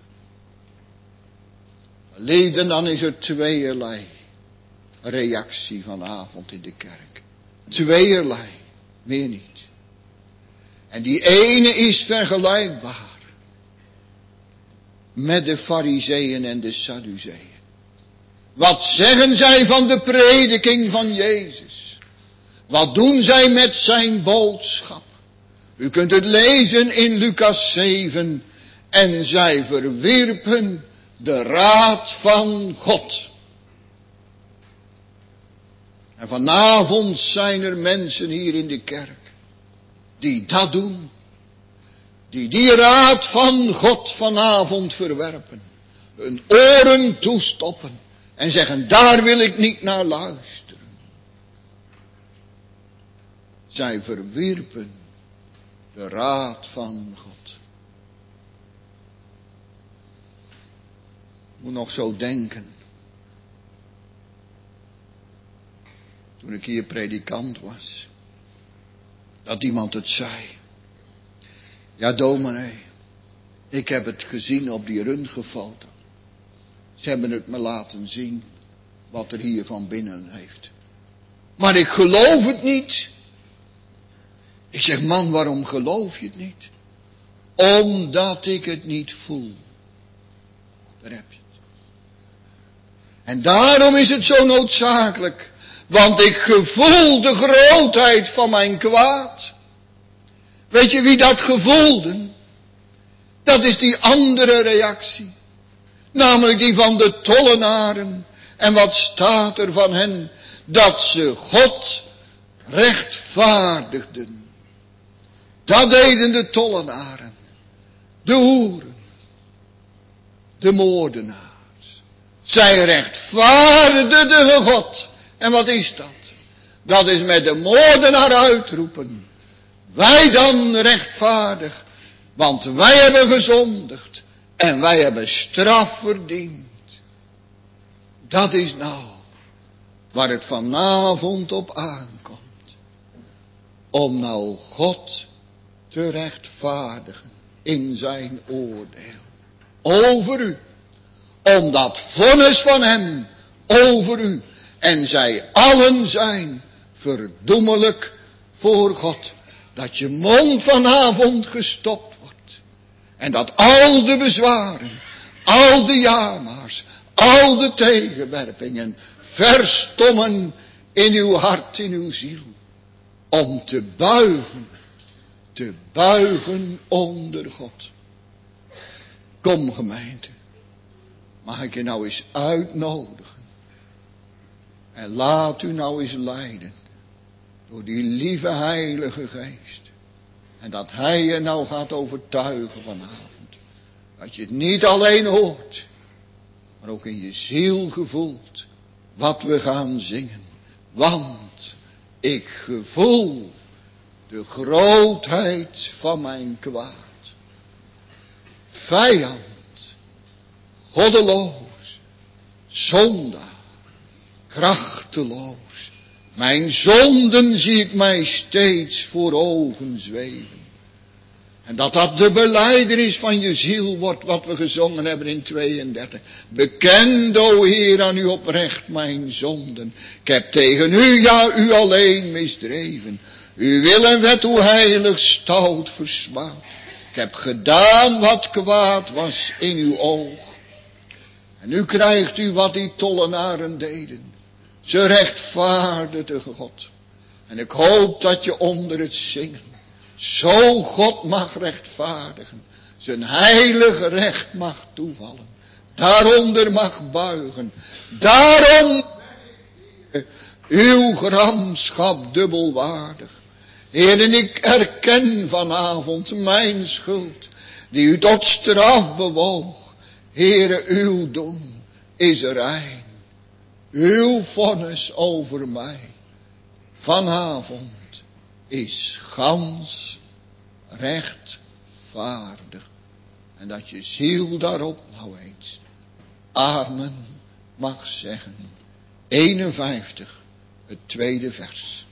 [SPEAKER 1] dan? Liefden, dan is er tweeërlei reactie vanavond in de kerk. Tweeërlei, meer niet. En die ene is vergelijkbaar met de Farizeeën en de Sadduceeën. Wat zeggen zij van de prediking van Jezus? Wat doen zij met zijn boodschap? U kunt het lezen in Lucas zeven. En zij verwierpen de raad van God. En vanavond zijn er mensen hier in de kerk die dat doen. Die die raad van God vanavond verwerpen. Hun oren toestoppen. En zeggen, daar wil ik niet naar luisteren. Zij verwierpen de raad van God. Ik moet nog zo denken. Toen ik hier predikant was. Dat iemand het zei. Ja, dominee. Ik heb het gezien op die röntgenfoto. Ze hebben het me laten zien. Wat er hier van binnen heeft. Maar ik geloof het niet. Ik zeg, man, waarom geloof je het niet? Omdat ik het niet voel. Daar heb je het. En daarom is het zo noodzakelijk. Want ik gevoel de grootheid van mijn kwaad. Weet je wie dat gevoelde? Dat is die andere reactie. Namelijk die van de tollenaren. En wat staat er van hen? Dat ze God rechtvaardigden. Dat deden de tollenaren. De hoeren. De moordenaars. Zij rechtvaardigden God. En wat is dat? Dat is met de moordenaar uitroepen. Wij dan rechtvaardig. Want wij hebben gezondigd. En wij hebben straf verdiend. Dat is nou waar het vanavond op aankomt. Om nou God te rechtvaardigen in zijn oordeel. Over u. Om dat vonnis van hem over u. En zij allen zijn verdoemelijk voor God. Dat je mond vanavond gestopt wordt. En dat al de bezwaren, al de jamaars, al de tegenwerpingen verstommen in uw hart, in uw ziel. Om te buigen, te buigen onder God. Kom gemeente, mag ik je nou eens uitnodigen. En laat u nou eens leiden door die lieve heilige geest. En dat hij je nou gaat overtuigen vanavond. Dat je het niet alleen hoort, maar ook in je ziel gevoelt wat we gaan zingen. Want ik gevoel de grootheid van mijn kwaad. Vijand, goddeloos, zondaar, krachteloos. Mijn zonden zie ik mij steeds voor ogen zweven. En dat dat de belijdenis van je ziel wordt, wat we gezongen hebben in tweeëndertig. Bekend, o Heer, aan u oprecht mijn zonden. Ik heb tegen u, ja, u alleen misdreven. Uw wil en wet, hoe heilig stout versmaad. Ik heb gedaan wat kwaad was in uw oog. En nu krijgt u wat die tollenaren deden. Ze rechtvaardigden God. En ik hoop dat je onder het zingen Zo God mag rechtvaardigen, zijn heilige recht mag toevallen, daaronder mag buigen. Daarom uw gramschap dubbelwaardig. Heeren, ik erken vanavond mijn schuld, die u tot straf bewoog. Heere, uw doen is rein. Uw vonnis over mij vanavond is gans rechtvaardig. En dat je ziel daarop nou eens amen mag zeggen. eenenvijftig, het tweede vers.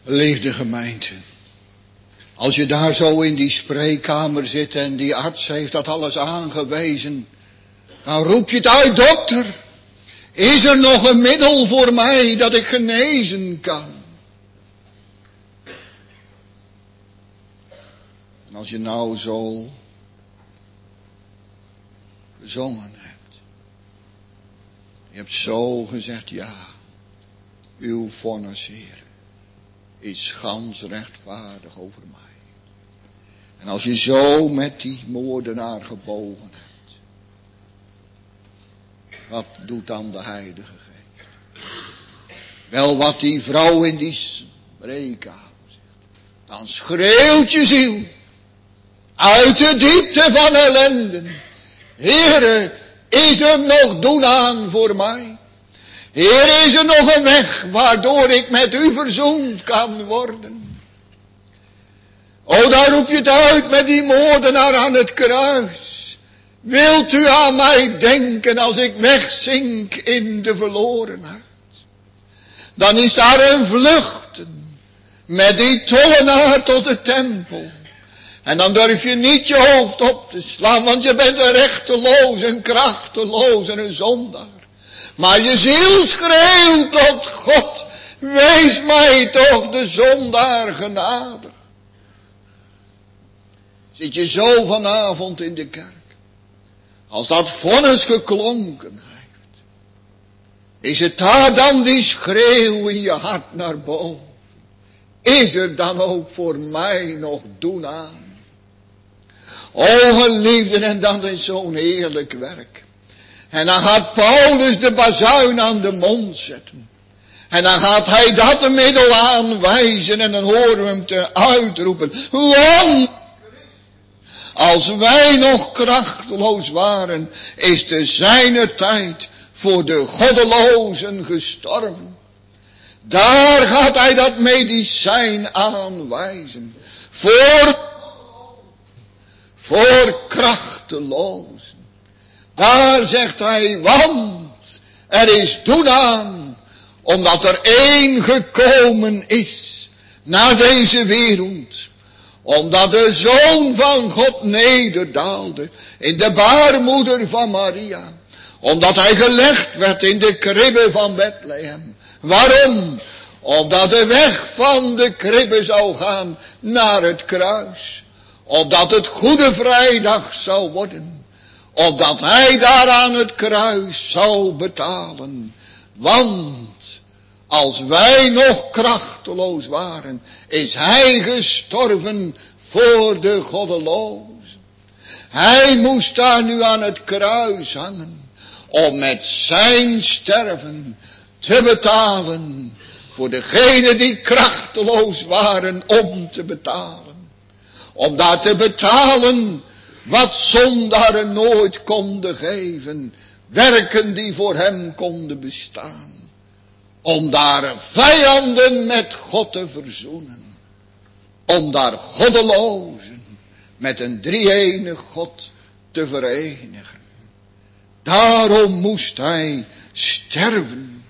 [SPEAKER 1] Liefde gemeente. Als je daar zo in die spreekkamer zit en die arts heeft dat alles aangewezen. Dan roep je het uit, dokter. Is er nog een middel voor mij dat ik genezen kan? En als je nou zo gezongen hebt. Je hebt zo gezegd, ja, uw vonnis, Heer, is gans rechtvaardig over mij. En als je zo met die moordenaar gebogen hebt, wat doet dan de Heilige Geest? Wel, wat die vrouw in die spreekkamer zegt. Dan schreeuwt je ziel uit de diepte van ellende. Heere, is er nog doen aan voor mij? Heer, is er nog een weg waardoor ik met u verzoend kan worden? O, daar roep je het uit met die moordenaar aan het kruis. Wilt u aan mij denken als ik wegzink in de verlorenheid? Dan is daar een vlucht met die tollenaar tot de tempel. En dan durf je niet je hoofd op te slaan, want je bent een rechteloos, een krachteloos en een zondaar. Maar je ziel schreeuwt tot God, wees mij toch de zondaar genadig. Zit je zo vanavond in de kerk, als dat vonnis geklonken heeft, is het daar dan die schreeuw in je hart naar boven? Is er dan ook voor mij nog doen aan? O geliefden, en dan is zo'n heerlijk werk. En dan gaat Paulus de bazuin aan de mond zetten. En dan gaat hij dat een middel aanwijzen en dan horen we hem te uitroepen. Want als wij nog krachteloos waren, is te zijner tijd voor de goddelozen gestorven. Daar gaat hij dat medicijn aanwijzen. Voor, voor krachtelozen. Daar zegt hij, want er is doen aan, omdat er één gekomen is naar deze wereld. Omdat de Zoon van God nederdaalde in de baarmoeder van Maria. Omdat hij gelegd werd in de kribbe van Bethlehem. Waarom? Opdat de weg van de kribbe zou gaan naar het kruis. Opdat het Goede Vrijdag zou worden. Opdat hij daar aan het kruis zou betalen. Want als wij nog krachteloos waren, is hij gestorven voor de goddelozen. Hij moest daar nu aan het kruis hangen, om met zijn sterven te betalen voor degenen die krachteloos waren om te betalen. Om daar te betalen wat zondaren nooit konden geven, werken die voor hem konden bestaan. Om daar vijanden met God te verzoenen. Om daar goddelozen met een drie-enige God te verenigen. Daarom moest hij sterven.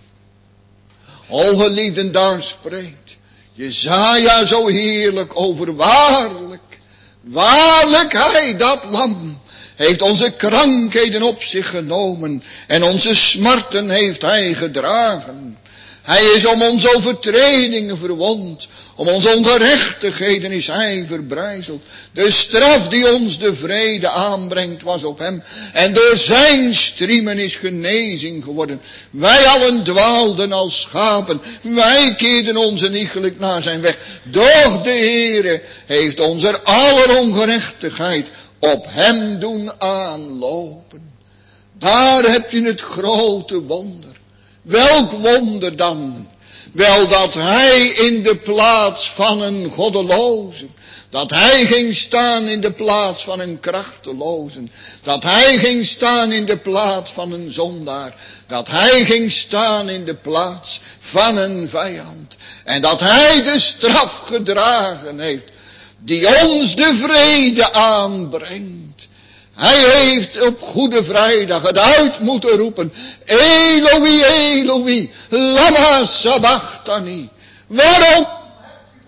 [SPEAKER 1] O geliefden, daar spreekt Jesaja zo heerlijk over. Waarlijk, waarlijk hij, dat lam, heeft onze krankheden op zich genomen en onze smarten heeft hij gedragen. Hij is om onze overtredingen verwond, om onze ongerechtigheden is hij verbrijzeld. De straf die ons de vrede aanbrengt was op hem, en door zijn striemen is genezing geworden. Wij allen dwaalden als schapen, wij keerden ons iegelijk naar zijn weg. Doch de Heere heeft onze aller ongerechtigheid op hem doen aanlopen. Daar heb je het grote wonder. Welk wonder dan? Wel dat hij in de plaats van een goddeloze, dat hij ging staan in de plaats van een krachteloze, dat hij ging staan in de plaats van een zondaar, dat hij ging staan in de plaats van een vijand, en dat hij de straf gedragen heeft die ons de vrede aanbrengt. Hij heeft op Goede Vrijdag het uit moeten roepen. Eloi, Eloi, lama sabachthani. Waarom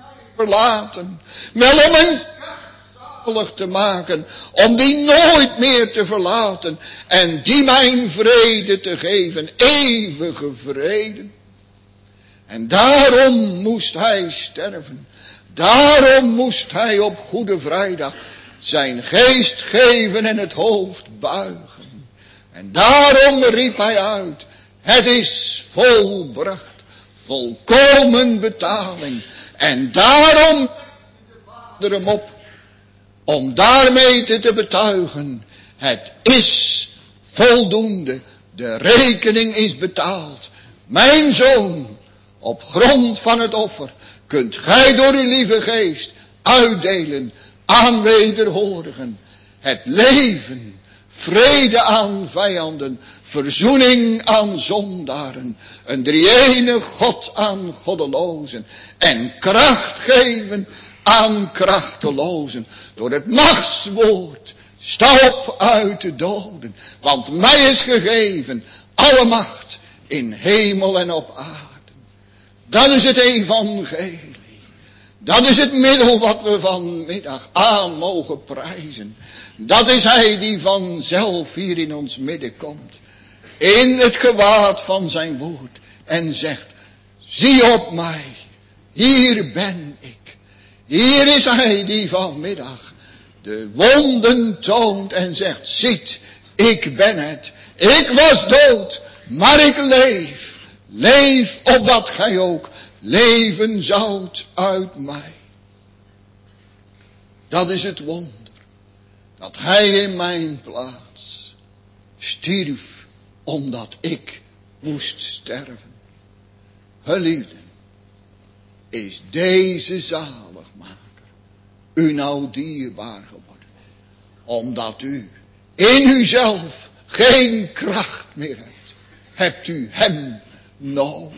[SPEAKER 1] verlaten. Wel om een zalig te maken, om die nooit meer te verlaten. En die mijn vrede te geven, eeuwige vrede. En daarom moest hij sterven. Daarom moest hij op Goede Vrijdag zijn geest geven en het hoofd buigen. En daarom riep hij uit, het is volbracht. Volkomen betaling. En daarom de Vader hem op, om daarmee te, te betuigen, het is voldoende, de rekening is betaald. Mijn zoon, op grond van het offer, kunt gij door uw lieve geest uitdelen aan wederhorigen. Het leven, vrede aan vijanden, verzoening aan zondaren, een drie-enige God aan goddelozen en kracht geven aan krachtelozen. Door het machtswoord, sta op uit de doden, want mij is gegeven alle macht in hemel en op aarde. Dat is het evangelie. Dat is het middel wat we vanmiddag aan mogen prijzen. Dat is hij die vanzelf hier in ons midden komt. In het gewaad van zijn woord. En zegt, zie op mij. Hier ben ik. Hier is hij die vanmiddag de wonden toont en zegt, ziet, ik ben het. Ik was dood, maar ik leef. Leef opdat gij ook leven zoudt uit mij. Dat is het wonder. Dat hij in mijn plaats stierf, omdat ik moest sterven. Geliefden, is deze zaligmaker u nou dierbaar geworden. Omdat u in uzelf geen kracht meer hebt. Hebt u hem nodig.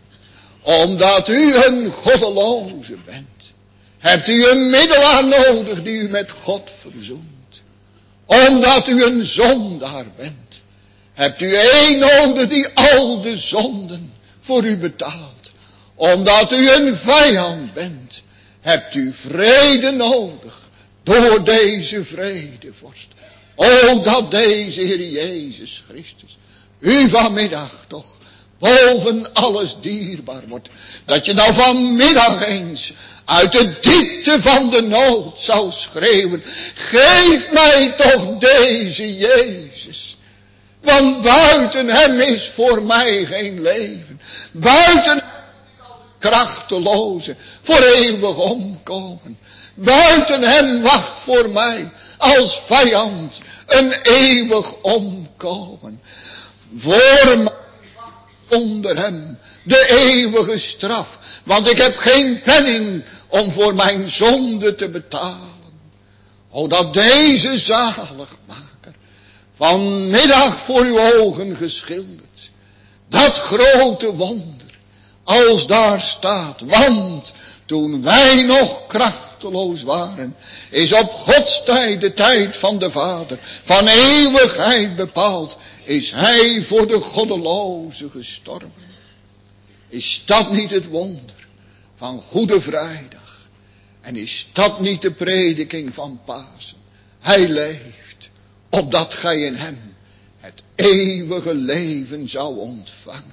[SPEAKER 1] Omdat u een goddeloze bent. Hebt u een middelaar nodig die u met God verzoent. Omdat u een zondaar bent. Hebt u één nodig die al de zonden voor u betaalt. Omdat u een vijand bent. Hebt u vrede nodig. Door deze vredevorst. O dat deze Heer Jezus Christus u vanmiddag toch boven alles dierbaar wordt. Dat je nou vanmiddag eens uit de diepte van de nood zou schreeuwen. Geef mij toch deze Jezus. Want buiten hem is voor mij geen leven. Buiten hem krachteloze voor eeuwig omkomen. Buiten hem wacht voor mij als vijand een eeuwig omkomen. Voor mij onder hem de eeuwige straf. Want ik heb geen penning om voor mijn zonde te betalen. O dat deze zaligmaker vanmiddag voor uw ogen geschilderd. Dat grote wonder. Als daar staat. Want toen wij nog krachteloos waren. Is op Gods tijd de tijd van de Vader. Van eeuwigheid bepaald. Is hij voor de goddeloze gestorven. Is dat niet het wonder van Goede Vrijdag? En is dat niet de prediking van Pasen? Hij leeft, opdat gij in hem het eeuwige leven zou ontvangen.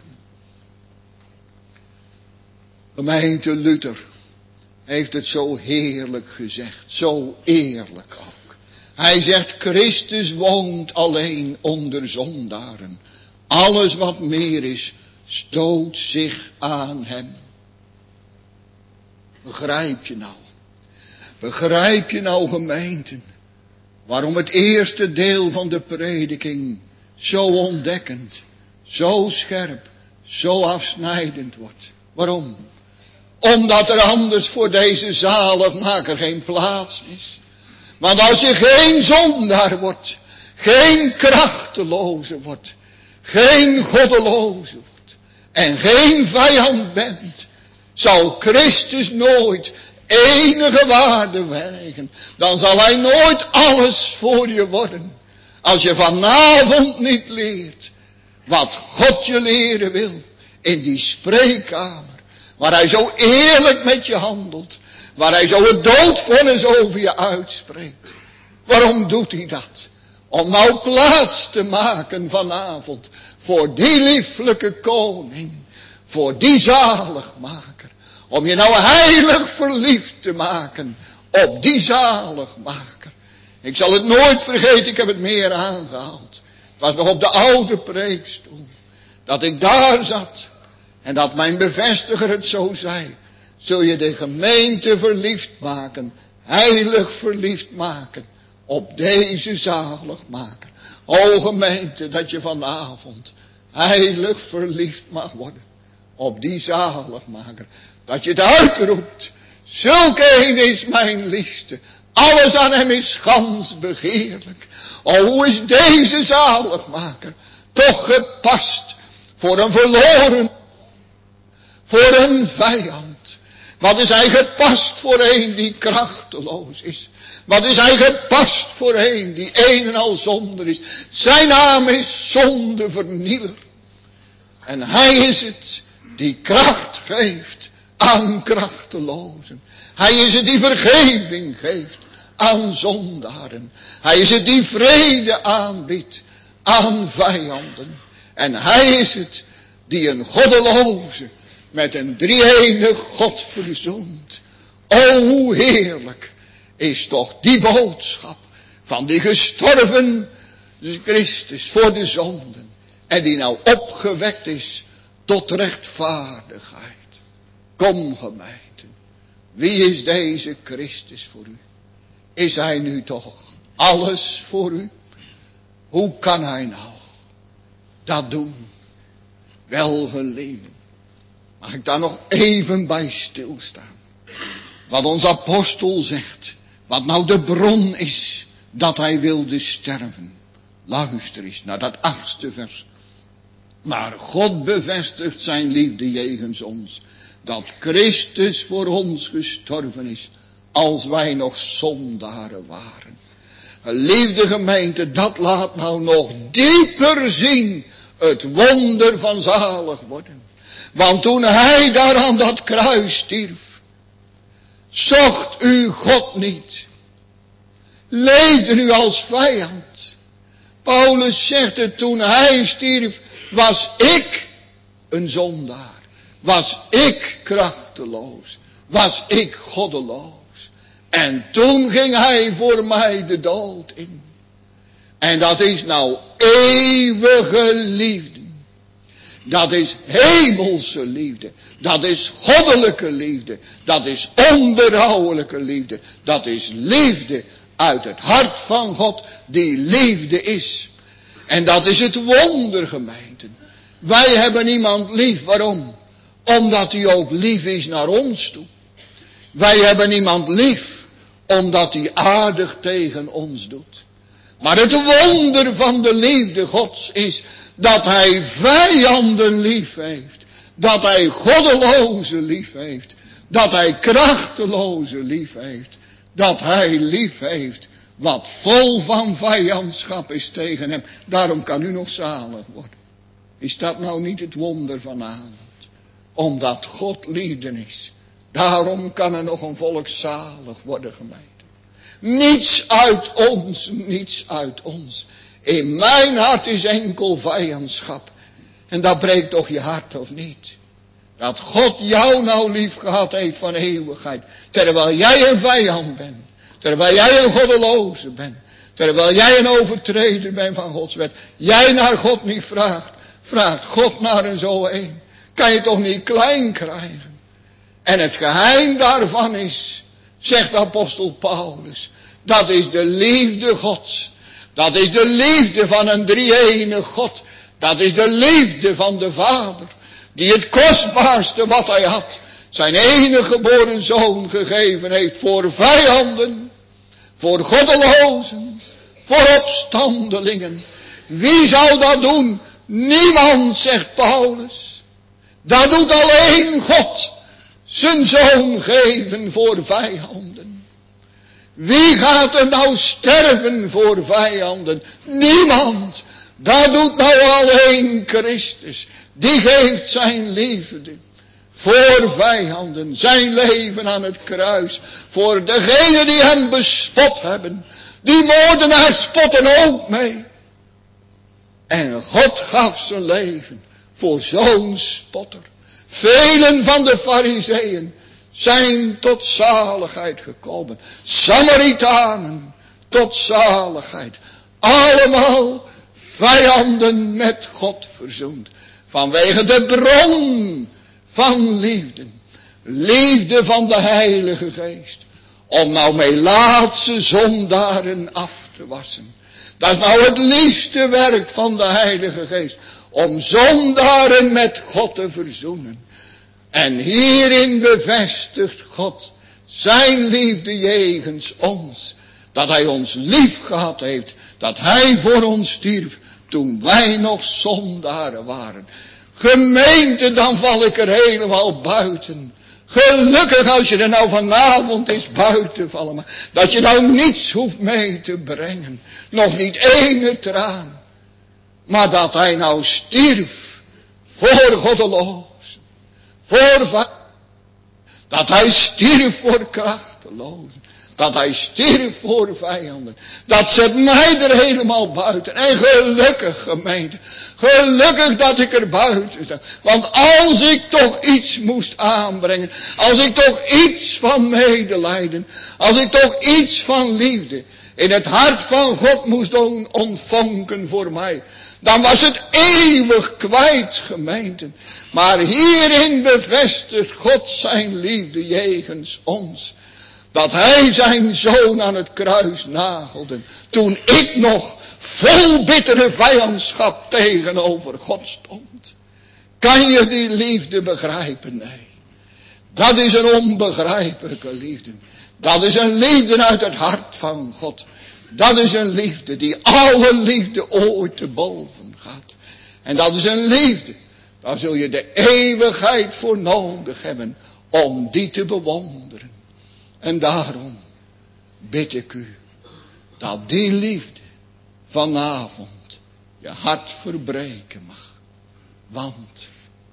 [SPEAKER 1] Gemeente Luther heeft het zo heerlijk gezegd, zo eerlijk ook. Hij zegt, Christus woont alleen onder zondaren. Alles wat meer is, stoot zich aan hem. Begrijp je nou? Begrijp je nou, gemeenten, waarom het eerste deel van de prediking zo ontdekkend, zo scherp, zo afsnijdend wordt? Waarom? Omdat er anders voor deze zaligmaker geen plaats is. Want als je geen zondaar wordt, geen krachteloze wordt, geen goddeloze wordt en geen vijand bent, zal Christus nooit enige waarde wijgen. Dan zal hij nooit alles voor je worden. Als je vanavond niet leert wat God je leren wil in die spreekkamer, waar hij zo eerlijk met je handelt, waar hij zo het doodvonnis over je uitspreekt. Waarom doet hij dat? Om nou plaats te maken vanavond voor die lieflijke koning, voor die zaligmaker. Om je nou heilig verliefd te maken op die zaligmaker. Ik zal het nooit vergeten, ik heb het meer aangehaald. Het was nog op de oude preekstoel. Dat ik daar zat en dat mijn bevestiger het zo zei. Zul je de gemeente verliefd maken, heilig verliefd maken op deze zaligmaker. O gemeente, dat je vanavond heilig verliefd mag worden op die zaligmaker. Dat je het uitroept, zulke een is mijn liefste. Alles aan hem is gans begeerlijk. O, hoe is deze zaligmaker toch gepast voor een verloren, voor een vijand. Wat is hij gepast voor een die krachteloos is. Wat is hij gepast voor een die een en al zonder is. Zijn naam is zondevernieler. En hij is het die kracht geeft aan krachtelozen. Hij is het die vergeving geeft aan zondaren. Hij is het die vrede aanbiedt aan vijanden. En hij is het die een goddeloze met een drie-enig God verzoent. O, hoe heerlijk is toch die boodschap van die gestorven Christus voor de zonden. En die nou opgewekt is tot rechtvaardigheid. Kom gemeenten, wie is deze Christus voor u? Is hij nu toch alles voor u? Hoe kan hij nou dat doen? Welgeliefden, mag ik daar nog even bij stilstaan? Wat ons apostel zegt, wat nou de bron is dat hij wilde sterven. Luister eens naar dat achtste vers. Maar God bevestigt zijn liefde jegens ons, dat Christus voor ons gestorven is, als wij nog zondaren waren. Geliefde gemeente, dat laat nou nog dieper zien het wonder van zalig worden. Want toen hij daar aan dat kruis stierf, zocht u God niet. Leefde u als vijand. Paulus zegt het, toen hij stierf, was ik een zondaar. Was ik krachteloos. Was ik goddeloos. En toen ging hij voor mij de dood in. En dat is nou eeuwige liefde. Dat is hemelse liefde. Dat is goddelijke liefde. Dat is onberouwelijke liefde. Dat is liefde uit het hart van God die liefde is. En dat is het wonder, gemeenten. Wij hebben iemand lief. Waarom? Omdat hij ook lief is naar ons toe. Wij hebben iemand lief omdat hij aardig tegen ons doet. Maar het wonder van de liefde Gods is dat hij vijanden lief heeft. Dat hij goddelozen lief heeft. Dat hij krachtelozen lief heeft. Dat hij lief heeft wat vol van vijandschap is tegen hem. Daarom kan u nog zalig worden. Is dat nou niet het wonder vanavond? Omdat God liefde is. Daarom kan er nog een volk zalig worden, gemeente. Niets uit ons, niets uit ons. In mijn hart is enkel vijandschap. En dat breekt toch je hart, of niet? Dat God jou nou lief gehad heeft van eeuwigheid. Terwijl jij een vijand bent. Terwijl jij een goddeloze bent. Terwijl jij een overtreder bent van Gods wet. Jij naar God niet vraagt. Vraagt God naar een zo een. Kan je toch niet klein krijgen. En het geheim daarvan is, zegt apostel Paulus, dat is de liefde Gods. Dat is de liefde van een drie-enige God. Dat is de liefde van de Vader. Die het kostbaarste wat hij had, zijn enige geboren zoon gegeven heeft voor vijanden, voor goddelozen, voor opstandelingen. Wie zou dat doen? Niemand, zegt Paulus. Dat doet alleen God. Zijn zoon geven voor vijanden. Wie gaat er nou sterven voor vijanden? Niemand. Dat doet nou alleen Christus. Die geeft zijn liefde Voor vijanden, zijn leven aan het kruis. Voor degenen die hem bespot hebben. Die moordenaars spotten ook mee. En God gaf zijn leven voor zo'n spotter. Velen van de Farizeeën zijn tot zaligheid gekomen. Samaritanen tot zaligheid. Allemaal vijanden met God verzoend. Vanwege de bron van liefde. Liefde van de Heilige Geest. Om nou melaatse zondaren af te wassen. Dat is nou het liefste werk van de Heilige Geest. Om zondaren met God te verzoenen. En hierin bevestigt God zijn liefde jegens ons. Dat hij ons lief gehad heeft. Dat hij voor ons stierf toen wij nog zondaren waren. Gemeente, dan val ik er helemaal buiten. Gelukkig als je er nou vanavond eens buiten vallen. Maar dat je nou niets hoeft mee te brengen. Nog niet ene traan. Maar dat hij nou stierf voor goddeloos. Voor dat hij stierf voor krachtelozen. Dat hij stierf voor vijanden. Dat zet mij er helemaal buiten. En gelukkig gemeente. Gelukkig dat ik er buiten sta. Want als ik toch iets moest aanbrengen. Als ik toch iets van medelijden. Als ik toch iets van liefde in het hart van God moest ontvonken voor mij. Dan was het eeuwig kwijt, gemeente. Maar hierin bevestigt God zijn liefde jegens ons. Dat hij zijn zoon aan het kruis nagelde. Toen ik nog vol bittere vijandschap tegenover God stond. Kan je die liefde begrijpen? Nee. Dat is een onbegrijpelijke liefde. Dat is een liefde uit het hart van God. Dat is een liefde die alle liefde ooit te boven gaat. En dat is een liefde. Daar zul je de eeuwigheid voor nodig hebben om die te bewonderen. En daarom bid ik u dat die liefde vanavond je hart verbreken mag. Want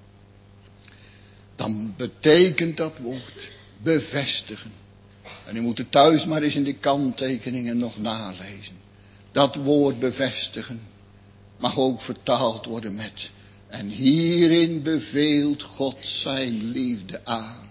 [SPEAKER 1] dan betekent dat woord bevestigen. En u moet het thuis maar eens in de kanttekeningen nog nalezen. Dat woord bevestigen mag ook vertaald worden met: en hierin beveelt God zijn liefde aan.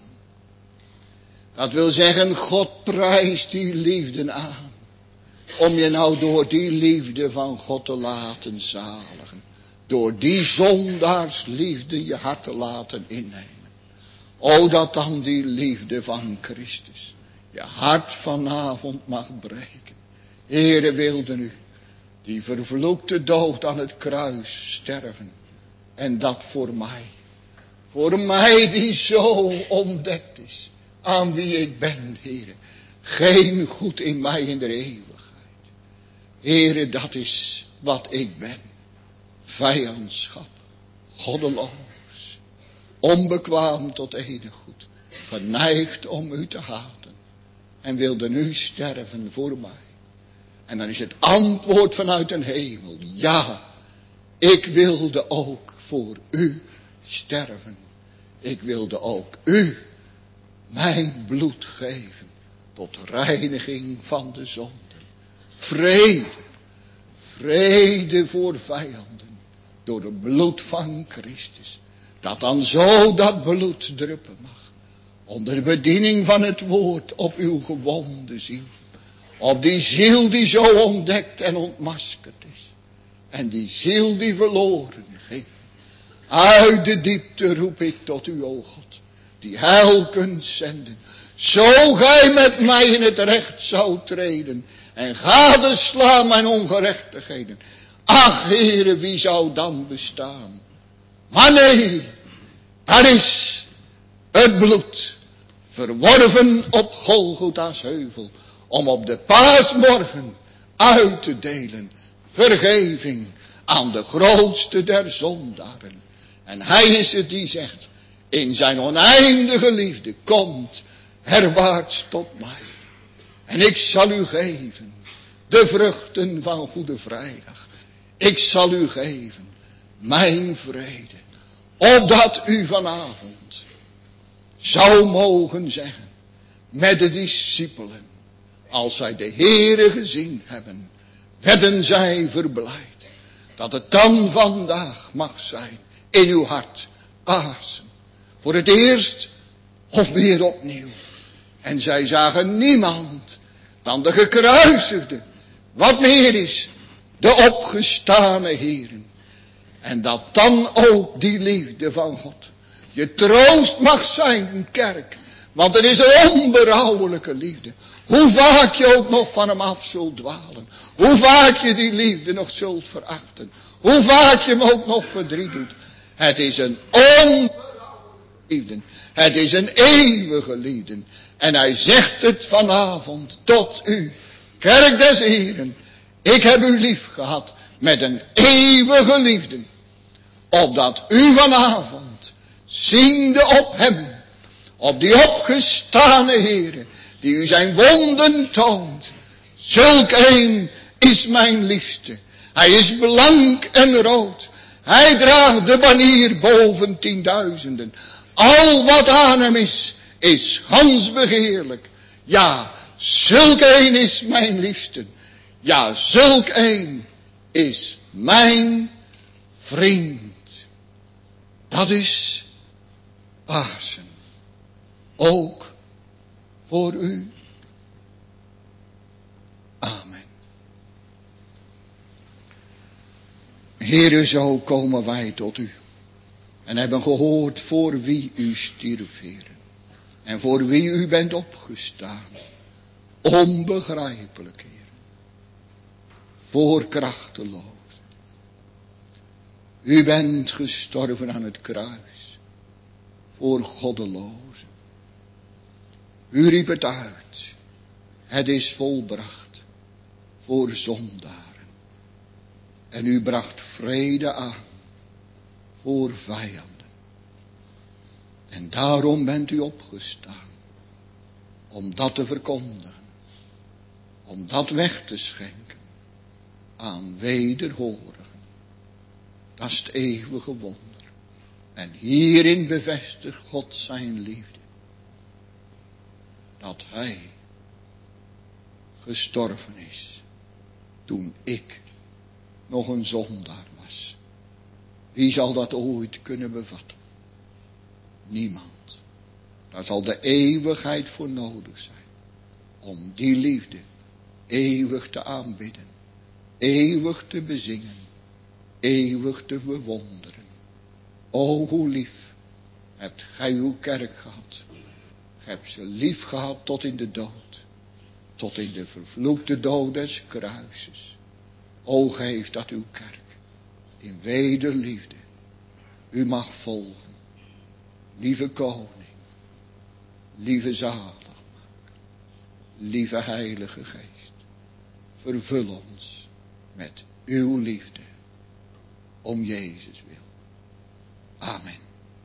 [SPEAKER 1] Dat wil zeggen, God prijst die liefde aan. Om je nou door die liefde van God te laten zaligen. Door die zondaarsliefde je hart te laten innemen. O, dat dan die liefde van Christus je hart vanavond mag breken. Heere, wilde u die vervloekte dood aan het kruis sterven. En dat voor mij. Voor mij die zo ontdekt is. Aan wie ik ben, Heere. Geen goed in mij in de eeuwigheid. Heere, dat is wat ik ben. Vijandschap. Goddeloos. Onbekwaam tot enig goed. Geneigd om u te haten. En wilde u sterven voor mij. En dan is het antwoord vanuit een hemel. Ja, ik wilde ook voor u sterven. Ik wilde ook u mijn bloed geven tot reiniging van de zonden. Vrede, vrede voor vijanden door het bloed van Christus. Dat dan zo dat bloed druppen mag. Onder de bediening van het woord op uw gewonde ziel. Op die ziel die zo ontdekt en ontmaskerd is. En die ziel die verloren ging. Uit de diepte roep ik tot u, o God. Die heil kunt zenden. Zo gij met mij in het recht zou treden. En gadeslaan mijn ongerechtigheden. Ach, Heere, wie zou dan bestaan? Maar nee, daar is het bloed. Verworven op Golgotha's heuvel. Om op de paasmorgen uit te delen. Vergeving aan de grootste der zondaren. En hij is het die zegt. In zijn oneindige liefde komt herwaarts tot mij. En ik zal u geven de vruchten van Goede Vrijdag. Ik zal u geven mijn vrede. Opdat u vanavond zou mogen zeggen met de discipelen, als zij de Heere gezien hebben, werden zij verblijd. Dat het dan vandaag mag zijn in uw hart, Pasen, voor het eerst of weer opnieuw. En zij zagen niemand dan de gekruisigde, wat meer is, de opgestane Heeren. En dat dan ook die liefde van God je troost mag zijn, kerk. Want het is een onberouwelijke liefde. Hoe vaak je ook nog van hem af zult dwalen. Hoe vaak je die liefde nog zult verachten. Hoe vaak je hem ook nog verdriet doet. Het is een onberouwelijke liefde. Het is een eeuwige liefde. En hij zegt het vanavond tot u, kerk des Heren. Ik heb u lief gehad met een eeuwige liefde. Opdat u vanavond, ziende op hem, op die opgestane Heere, die u zijn wonden toont. Zulk een is mijn liefste. Hij is blank en rood. Hij draagt de banier boven tienduizenden. Al wat aan hem is, is gans begeerlijk. Ja, zulk een is mijn liefste. Ja, zulk een is mijn vriend. Dat is Pasen. Ook voor u. Amen. Heere, zo komen wij tot u. En hebben gehoord voor wie u stierf, Heere. En voor wie u bent opgestaan. Onbegrijpelijk, Heere. Voor krachteloos. U bent gestorven aan het kruis. Voor goddelozen. U riep het uit. Het is volbracht. Voor zondaren. En u bracht vrede aan. Voor vijanden. En daarom bent u opgestaan. Om dat te verkondigen. Om dat weg te schenken. Aan wederhorigen. Dat is het eeuwige wonder. En hierin bevestigt God zijn liefde. Dat hij gestorven is. Toen ik nog een zondaar was. Wie zal dat ooit kunnen bevatten? Niemand. Daar zal de eeuwigheid voor nodig zijn. Om die liefde eeuwig te aanbidden. Eeuwig te bezingen. Eeuwig te bewonderen. O, hoe lief hebt gij uw kerk gehad. Gij hebt ze lief gehad tot in de dood. Tot in de vervloekte dood des kruises. O, geef dat uw kerk in wederliefde u mag volgen. Lieve koning. Lieve zaligmaker. Lieve heilige geest. Vervul ons met uw liefde. Om Jezus wil. Amen.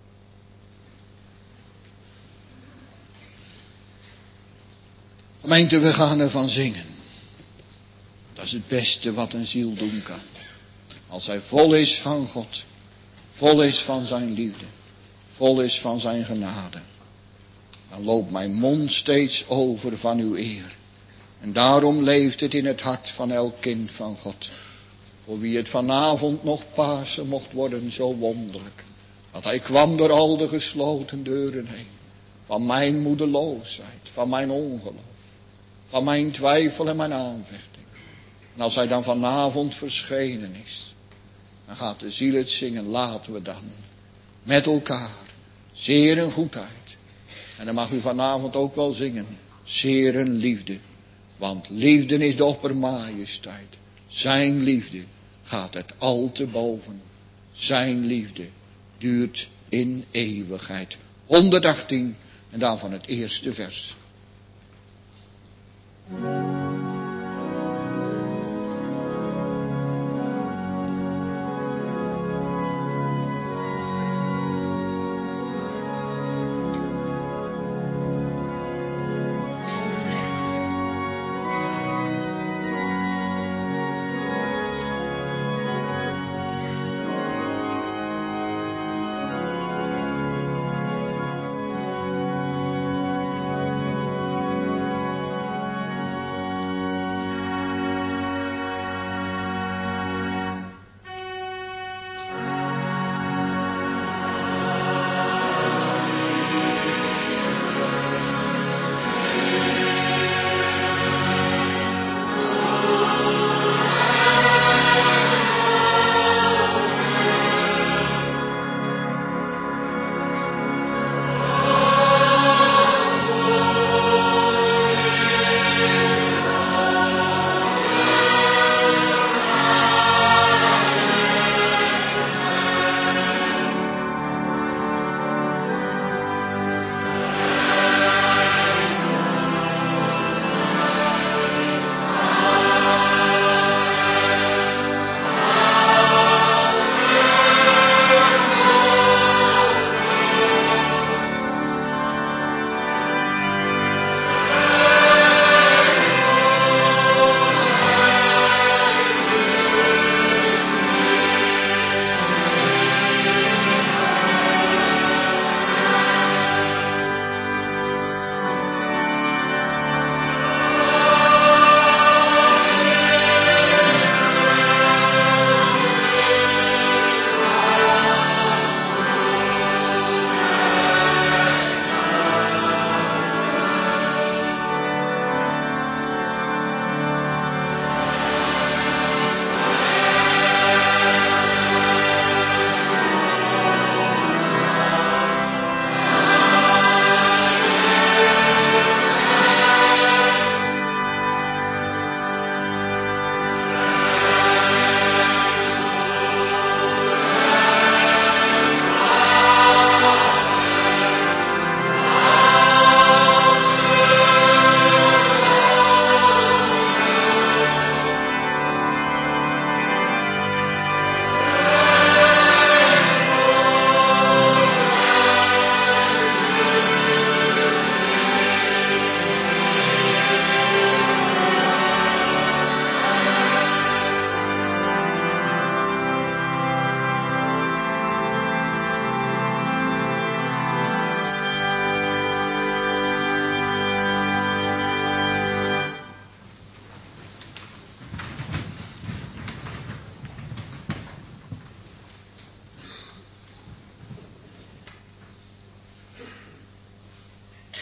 [SPEAKER 1] Gemeente, we gaan ervan zingen. Dat is het beste wat een ziel doen kan. Als hij vol is van God. Vol is van zijn liefde. Vol is van zijn genade. Dan loopt mijn mond steeds over van uw eer. En daarom leeft het in het hart van elk kind van God. Voor wie het vanavond nog Pasen mocht worden zo wonderlijk. Dat hij kwam door al de gesloten deuren heen. Van mijn moedeloosheid, van mijn ongeloof. Van mijn twijfel en mijn aanvechting. En als hij dan vanavond verschenen is. Dan gaat de ziel het zingen, laten we dan. Met elkaar. Zeer een goedheid. En dan mag u vanavond ook wel zingen. Zeer een liefde. Want liefde is de oppermajesteit. Zijn liefde gaat het al te boven. Zijn liefde duurt in eeuwigheid. honderdachttien en daarvan het eerste vers.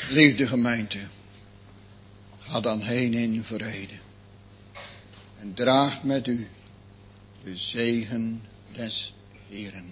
[SPEAKER 1] Liefde gemeente, ga dan heen in vrede. En draagt met u de zegen des Heeren.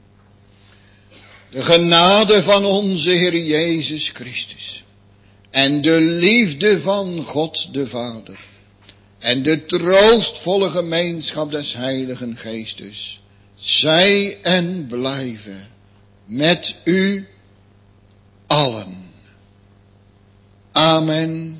[SPEAKER 1] De genade van onze Heer Jezus Christus. En de liefde van God de Vader. En de troostvolle gemeenschap des Heiligen Geestes. Zij en blijven met u allen. Amen.